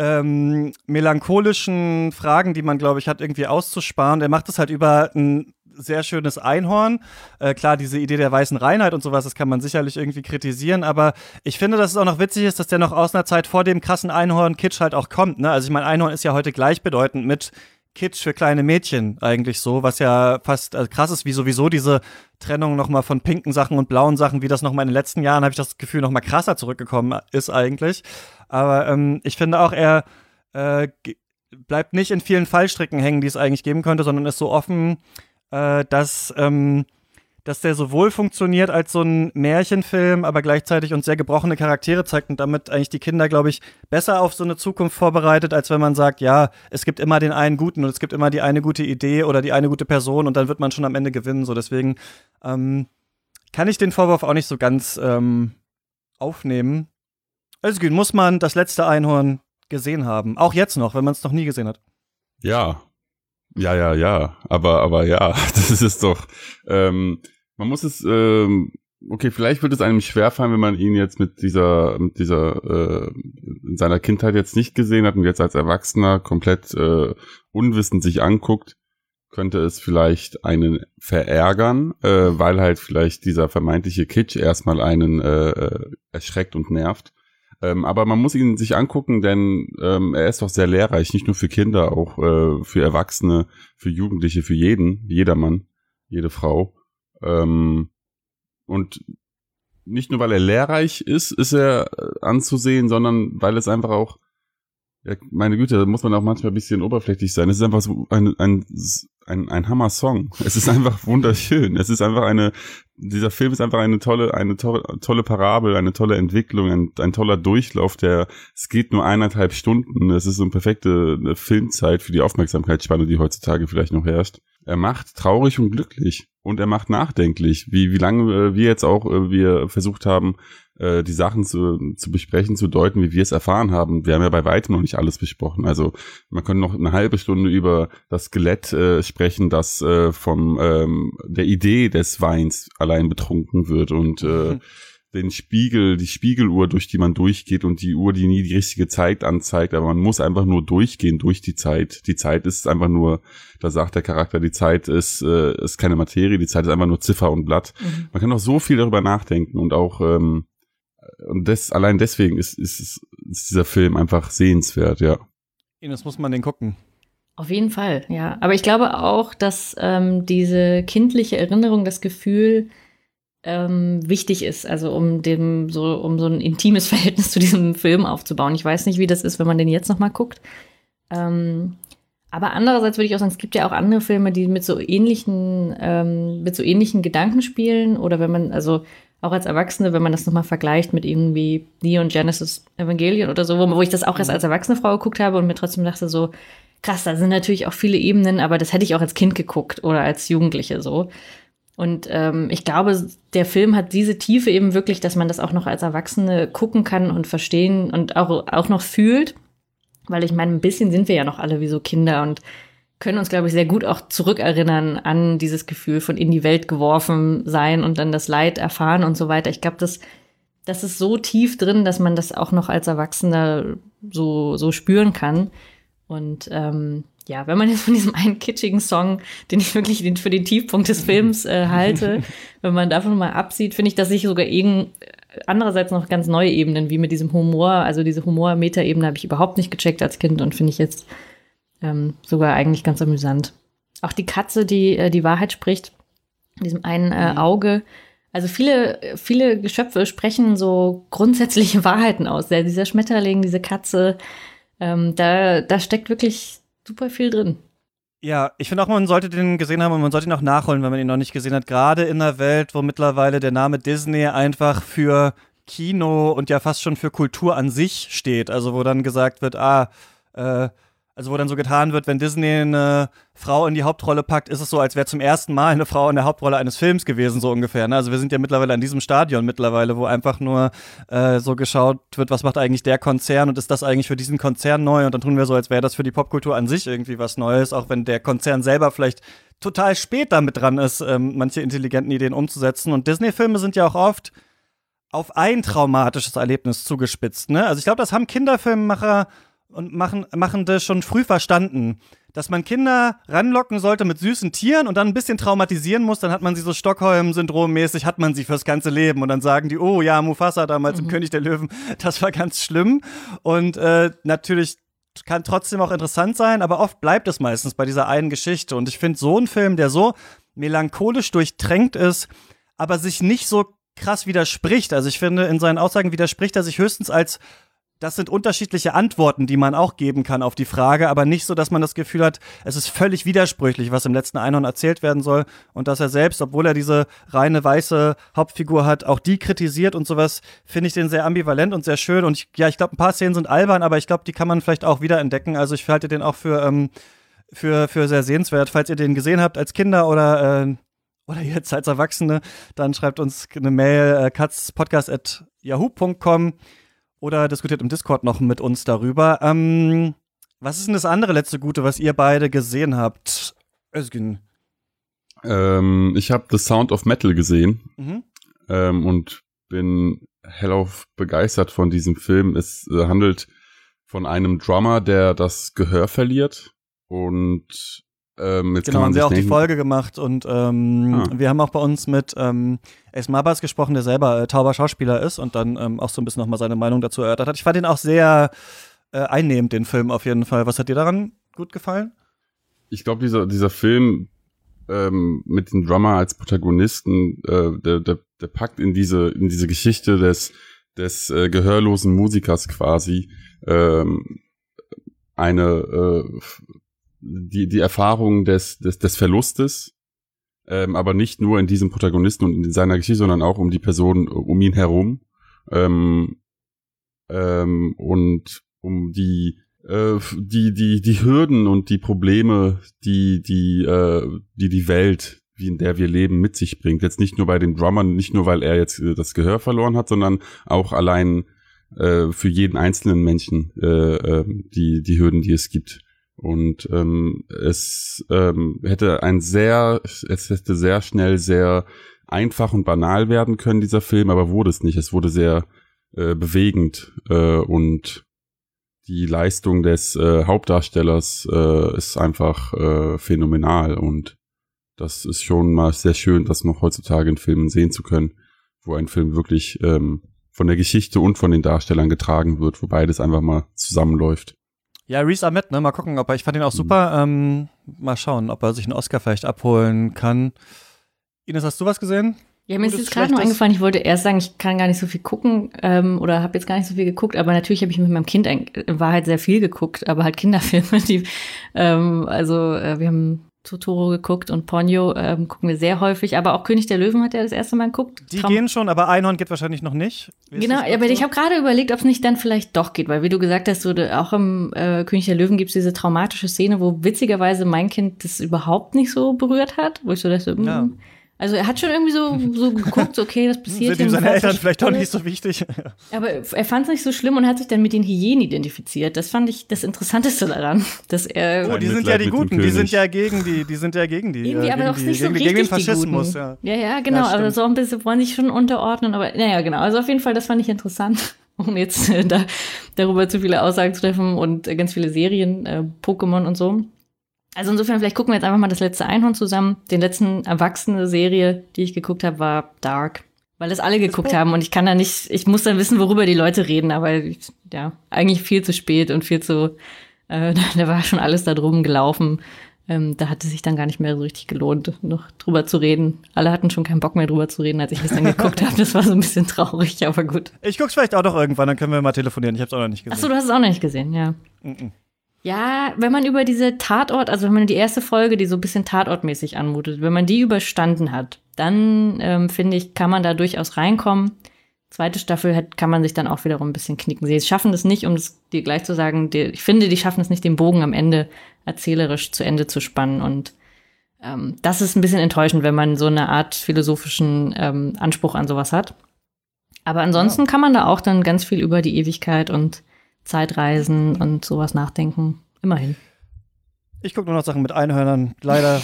ähm, melancholischen Fragen, die man, glaube ich, hat, irgendwie auszusparen. Er macht es halt über einen sehr schönes Einhorn. Äh, klar, diese Idee der weißen Reinheit und sowas, das kann man sicherlich irgendwie kritisieren, aber ich finde, dass es auch noch witzig ist, dass der noch aus einer Zeit vor dem krassen Einhorn-Kitsch halt auch kommt, ne? Also ich meine, Einhorn ist ja heute gleichbedeutend mit Kitsch für kleine Mädchen eigentlich so, was ja fast also krass ist, wie sowieso diese Trennung nochmal von pinken Sachen und blauen Sachen, wie das nochmal in den letzten Jahren, habe ich das Gefühl, nochmal krasser zurückgekommen ist eigentlich. Aber ähm, ich finde auch, er äh, g- bleibt nicht in vielen Fallstricken hängen, die es eigentlich geben könnte, sondern ist so offen, äh, dass, ähm, dass der sowohl funktioniert als so ein Märchenfilm, aber gleichzeitig uns sehr gebrochene Charaktere zeigt und damit eigentlich die Kinder, glaube ich, besser auf so eine Zukunft vorbereitet, als wenn man sagt, ja, es gibt immer den einen Guten und es gibt immer die eine gute Idee oder die eine gute Person und dann wird man schon am Ende gewinnen. So, deswegen ähm, kann ich den Vorwurf auch nicht so ganz ähm, aufnehmen. Also gut, muss man das letzte Einhorn gesehen haben. Auch jetzt noch, wenn man es noch nie gesehen hat.
Ja. Ja, ja, ja. Aber, aber ja, das ist doch, ähm, man muss es, ähm, okay, vielleicht wird es einem schwerfallen, wenn man ihn jetzt mit dieser, mit dieser, äh, in seiner Kindheit jetzt nicht gesehen hat und jetzt als Erwachsener komplett äh, unwissend sich anguckt, könnte es vielleicht einen verärgern, äh, weil halt vielleicht dieser vermeintliche Kitsch erstmal einen äh, erschreckt und nervt. Ähm, aber man muss ihn sich angucken, denn ähm, er ist doch sehr lehrreich, nicht nur für Kinder, auch äh, für Erwachsene, für Jugendliche, für jeden, jedermann, jede Frau. Ähm, und nicht nur, weil er lehrreich ist, ist er anzusehen, sondern weil es einfach auch, ja, meine Güte, da muss man auch manchmal ein bisschen oberflächlich sein. Es ist einfach so ein, ein, ein, ein Hammer-Song. Es ist einfach wunderschön. Es ist einfach eine, dieser Film ist einfach eine tolle, eine tolle, tolle Parabel, eine tolle Entwicklung, ein, ein toller Durchlauf, der, es geht nur eineinhalb Stunden. Es ist so eine perfekte Filmzeit für die Aufmerksamkeitsspanne, die heutzutage vielleicht noch herrscht. Er macht traurig und glücklich und er macht nachdenklich, wie, wie lange äh, wir jetzt auch, äh, wir versucht haben, äh, die Sachen zu, zu besprechen, zu deuten, wie wir es erfahren haben. Wir haben ja bei weitem noch nicht alles besprochen. Also man könnte noch eine halbe Stunde über das Skelett äh, sprechen, das äh, vom ähm, der Idee des Weins allein betrunken wird und äh, mhm. den Spiegel, die Spiegeluhr, durch die man durchgeht und die Uhr, die nie die richtige Zeit anzeigt, aber man muss einfach nur durchgehen durch die Zeit. Die Zeit ist einfach nur, da sagt der Charakter, die Zeit ist äh, ist keine Materie, die Zeit ist einfach nur Ziffer und Blatt. Mhm. Man kann auch so viel darüber nachdenken und auch ähm, und das allein deswegen ist, ist, ist dieser Film einfach sehenswert, ja.
Ines, muss man den gucken.
Auf jeden Fall, ja. Aber ich glaube auch, dass ähm, diese kindliche Erinnerung, das Gefühl ähm, wichtig ist, also um dem so um so ein intimes Verhältnis zu diesem Film aufzubauen. Ich weiß nicht, wie das ist, wenn man den jetzt noch mal guckt. Ähm, aber andererseits würde ich auch sagen, es gibt ja auch andere Filme, die mit so ähnlichen ähm, mit so ähnlichen Gedanken spielen oder wenn man also auch als Erwachsene, wenn man das nochmal vergleicht mit irgendwie Neon Genesis Evangelion oder so, wo, wo ich das auch erst als erwachsene Frau geguckt habe und mir trotzdem dachte so, krass, da sind natürlich auch viele Ebenen, aber das hätte ich auch als Kind geguckt oder als Jugendliche so. Und ähm, ich glaube, der Film hat diese Tiefe eben wirklich, dass man das auch noch als Erwachsene gucken kann und verstehen und auch, auch noch fühlt. Weil ich meine, ein bisschen sind wir ja noch alle wie so Kinder und können uns, glaube ich, sehr gut auch zurückerinnern an dieses Gefühl von in die Welt geworfen sein und dann das Leid erfahren und so weiter. Ich glaube, das, das ist so tief drin, dass man das auch noch als Erwachsener so, so spüren kann. Und ähm, ja, wenn man jetzt von diesem einen kitschigen Song, den ich wirklich den, für den Tiefpunkt des Films äh, halte, wenn man davon mal absieht, finde ich, dass ich sogar irgend andererseits noch ganz neue Ebenen, wie mit diesem Humor, also diese Humor-Meta-Ebene habe ich überhaupt nicht gecheckt als Kind und finde ich jetzt Ähm, sogar eigentlich ganz amüsant. Auch die Katze, die äh, die Wahrheit spricht, in diesem einen äh, Auge. Also viele, viele Geschöpfe sprechen so grundsätzliche Wahrheiten aus. Der, dieser Schmetterling, diese Katze, ähm, da, da steckt wirklich super viel drin.
Ja, ich finde auch, man sollte den gesehen haben und man sollte ihn auch nachholen, wenn man ihn noch nicht gesehen hat. Gerade in einer Welt, wo mittlerweile der Name Disney einfach für Kino und ja fast schon für Kultur an sich steht. Also wo dann gesagt wird, ah, äh, Also wo dann so getan wird, wenn Disney eine Frau in die Hauptrolle packt, ist es so, als wäre zum ersten Mal eine Frau in der Hauptrolle eines Films gewesen, so ungefähr. Ne? Also wir sind ja mittlerweile an diesem Stadion mittlerweile, wo einfach nur äh, so geschaut wird, was macht eigentlich der Konzern und ist das eigentlich für diesen Konzern neu? Und dann tun wir so, als wäre das für die Popkultur an sich irgendwie was Neues, auch wenn der Konzern selber vielleicht total spät damit dran ist, ähm, manche intelligenten Ideen umzusetzen. Und Disney-Filme sind ja auch oft auf ein traumatisches Erlebnis zugespitzt. Ne? Also ich glaube, das haben Kinderfilmemacher und machen, machen das schon früh verstanden, dass man Kinder ranlocken sollte mit süßen Tieren und dann ein bisschen traumatisieren muss, dann hat man sie so Stockholm-Syndrom-mäßig, hat man sie fürs ganze Leben und dann sagen die, oh ja, Mufasa damals mhm. im König der Löwen, das war ganz schlimm und äh, natürlich kann trotzdem auch interessant sein, aber oft bleibt es meistens bei dieser einen Geschichte und ich finde so ein Film, der so melancholisch durchtränkt ist, aber sich nicht so krass widerspricht, also ich finde, in seinen Aussagen widerspricht er sich höchstens als das sind unterschiedliche Antworten, die man auch geben kann auf die Frage, aber nicht so, dass man das Gefühl hat, es ist völlig widersprüchlich, was im letzten Einhorn erzählt werden soll und dass er selbst, obwohl er diese reine weiße Hauptfigur hat, auch die kritisiert und sowas, finde ich den sehr ambivalent und sehr schön und ich, ja, ich glaube, ein paar Szenen sind albern, aber ich glaube, die kann man vielleicht auch wiederentdecken, also ich halte den auch für, ähm, für, für sehr sehenswert, falls ihr den gesehen habt als Kinder oder, äh, oder jetzt als Erwachsene, dann schreibt uns eine Mail, äh, katzpodcast at yahoo punkt com oder diskutiert im Discord noch mit uns darüber. Ähm, was ist denn das andere letzte Gute, was ihr beide gesehen habt? Özgün.
Ähm, ich habe The Sound of Metal gesehen
Mhm.
ähm, und bin hellauf begeistert von diesem Film. Es äh, handelt von einem Drummer, der das Gehör verliert und ähm, jetzt
Genau,
kann man
haben
sich
wir auch
denken,
die Folge gemacht und ähm,
Ah.
wir haben auch bei uns mit ähm, Ace Mabas gesprochen, der selber äh, tauber Schauspieler ist und dann ähm, auch so ein bisschen nochmal seine Meinung dazu erörtert hat. Ich fand ihn auch sehr äh, einnehmend, den Film auf jeden Fall. Was hat dir daran gut gefallen?
ich glaube, dieser, dieser Film ähm, mit dem Drummer als Protagonisten, äh, der, der, der packt in diese, in diese Geschichte des, des äh, gehörlosen Musikers quasi ähm, eine äh, die, die Erfahrung des, des, des Verlustes, ähm, aber nicht nur in diesem Protagonisten und in seiner Geschichte, sondern auch um die Person um ihn herum ähm, ähm, und um die äh, die die die Hürden und die Probleme, die die äh, die die Welt, wie in der wir leben, mit sich bringt. Jetzt nicht nur bei den Drummern, nicht nur weil er jetzt äh, das Gehör verloren hat, sondern auch allein äh, für jeden einzelnen Menschen äh, äh, die die Hürden, die es gibt. Und ähm, es ähm, hätte ein sehr, es hätte sehr schnell sehr einfach und banal werden können, dieser Film, aber wurde es nicht. Es wurde sehr äh, bewegend äh, und die Leistung des äh, Hauptdarstellers äh, ist einfach äh, phänomenal und das ist schon mal sehr schön, das noch heutzutage in Filmen sehen zu können, wo ein Film wirklich ähm, von der Geschichte und von den Darstellern getragen wird, wo beides einfach mal zusammenläuft.
Ja, Riz Ahmed, ne, mal gucken, ob er, ich fand ihn auch super, ähm, mal schauen, ob er sich einen Oscar vielleicht abholen kann. Ines, hast du was gesehen?
Ja, mir ist
Gutes,
jetzt gerade noch
Schlechtes?
eingefallen, ich wollte erst sagen, ich kann gar nicht so viel gucken ähm, oder habe jetzt gar nicht so viel geguckt, aber natürlich habe ich mit meinem Kind in Wahrheit sehr viel geguckt, aber halt Kinderfilme, die, ähm, also äh, wir haben Totoro geguckt und Ponyo ähm, gucken wir sehr häufig, aber auch König der Löwen hat er das erste Mal geguckt.
Die
Traum-
gehen schon, aber Einhorn geht wahrscheinlich noch nicht. Wie ist
Genau,
das
aber
dazu?
ich habe gerade überlegt, ob es nicht dann vielleicht doch geht, weil wie du gesagt hast, so, de- auch im äh, König der Löwen gibt es diese traumatische Szene, wo witzigerweise mein Kind das überhaupt nicht so berührt hat, wo ich so dachte,
Ja.
mm, also er hat schon irgendwie so, so geguckt, so, okay, was passiert
Sind ihm
hier?
seine
Was
Eltern
ist
vielleicht auch
alles?
nicht so wichtig?
Aber er fand es nicht so schlimm und hat sich dann mit den Hyänen identifiziert. Das fand ich das Interessanteste daran, dass er
Oh, die
Kein
sind ja
Mitleid
die
mit dem
Guten, die
König.
sind ja gegen die, die sind ja gegen die.
irgendwie
äh,
aber
gegen
auch
die,
nicht so
gegen,
richtig
gegen den
die
Faschismus,
Guten.
ja.
Ja, ja, genau,
Ja,
aber
stimmt.
so ein bisschen wollen sich schon unterordnen, aber naja, genau. Also auf jeden Fall, das fand ich interessant, ohne jetzt äh, da, darüber zu viele Aussagen zu treffen und äh, ganz viele Serien, äh, Pokémon und so. Also insofern, vielleicht gucken wir jetzt einfach mal das letzte Einhorn zusammen. Den letzten erwachsene Serie, die ich geguckt habe, war Dark. Weil das alle geguckt haben und ich kann da nicht, ich muss dann wissen, worüber die Leute reden, aber ja, eigentlich viel zu spät und viel zu, äh, da war schon alles da drum gelaufen. Ähm, da hat es sich dann gar nicht mehr so richtig gelohnt, noch drüber zu reden. Alle hatten schon keinen Bock mehr drüber zu reden, als ich das dann geguckt habe. Das war so ein bisschen traurig, aber gut.
Ich guck's vielleicht auch noch irgendwann, dann können wir mal telefonieren. Ich hab's auch noch nicht gesehen.
Achso, du hast es auch noch nicht gesehen, ja.
Mhm.
Ja, wenn man über diese Tatort, also wenn man die erste Folge, die so ein bisschen tatortmäßig anmutet, wenn man die überstanden hat, dann ähm, finde ich, kann man da durchaus reinkommen. Zweite Staffel hat, kann man sich dann auch wiederum ein bisschen knicken. Sie schaffen es nicht, um es dir gleich zu sagen, die, ich finde, die schaffen es nicht, den Bogen am Ende erzählerisch zu Ende zu spannen. Und ähm, das ist ein bisschen enttäuschend, wenn man so eine Art philosophischen ähm, Anspruch an sowas hat. Aber ansonsten kann man da auch dann ganz viel über die Ewigkeit und Zeitreisen und sowas nachdenken. Immerhin.
Ich gucke nur noch Sachen mit Einhörnern, leider.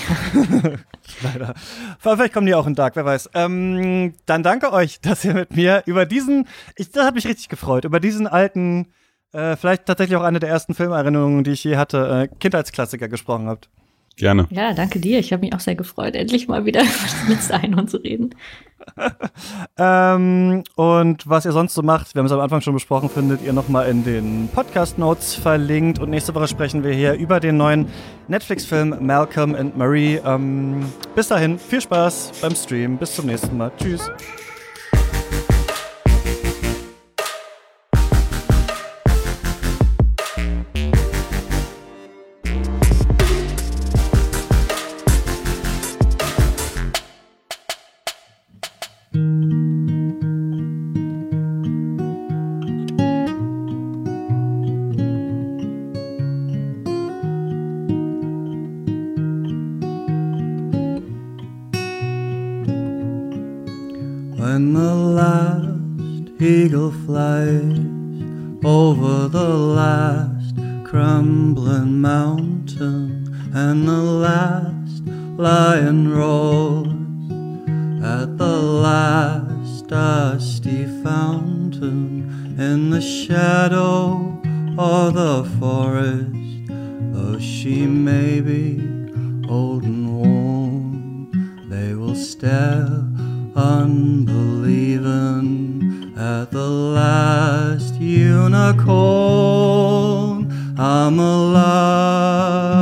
leider. Vielleicht kommen die auch in Dark, wer weiß. Ähm, dann danke euch, dass ihr mit mir über diesen, ich, das hat mich richtig gefreut, über diesen alten Äh, vielleicht tatsächlich auch eine der ersten Filmerinnerungen, die ich je hatte, äh, Kindheitsklassiker gesprochen habt.
Gerne.
Ja, danke dir. Ich habe mich auch sehr gefreut, endlich mal wieder über das letzte Einhorn zu reden.
ähm, und was ihr sonst so macht, wir haben es am Anfang schon besprochen, findet ihr nochmal in den Podcast-Notes verlinkt. Und nächste Woche sprechen wir hier über den neuen Netflix-Film Malcolm and Marie. Ähm, bis dahin, viel Spaß beim Stream. Bis zum nächsten Mal. Tschüss.
When the last eagle flies over the last crumbling mountain, and the last lion roars at the last dusty fountain, in the shadow of the forest, though she may be old and worn, they will stare unbelieving at the last unicorn. I'm alive.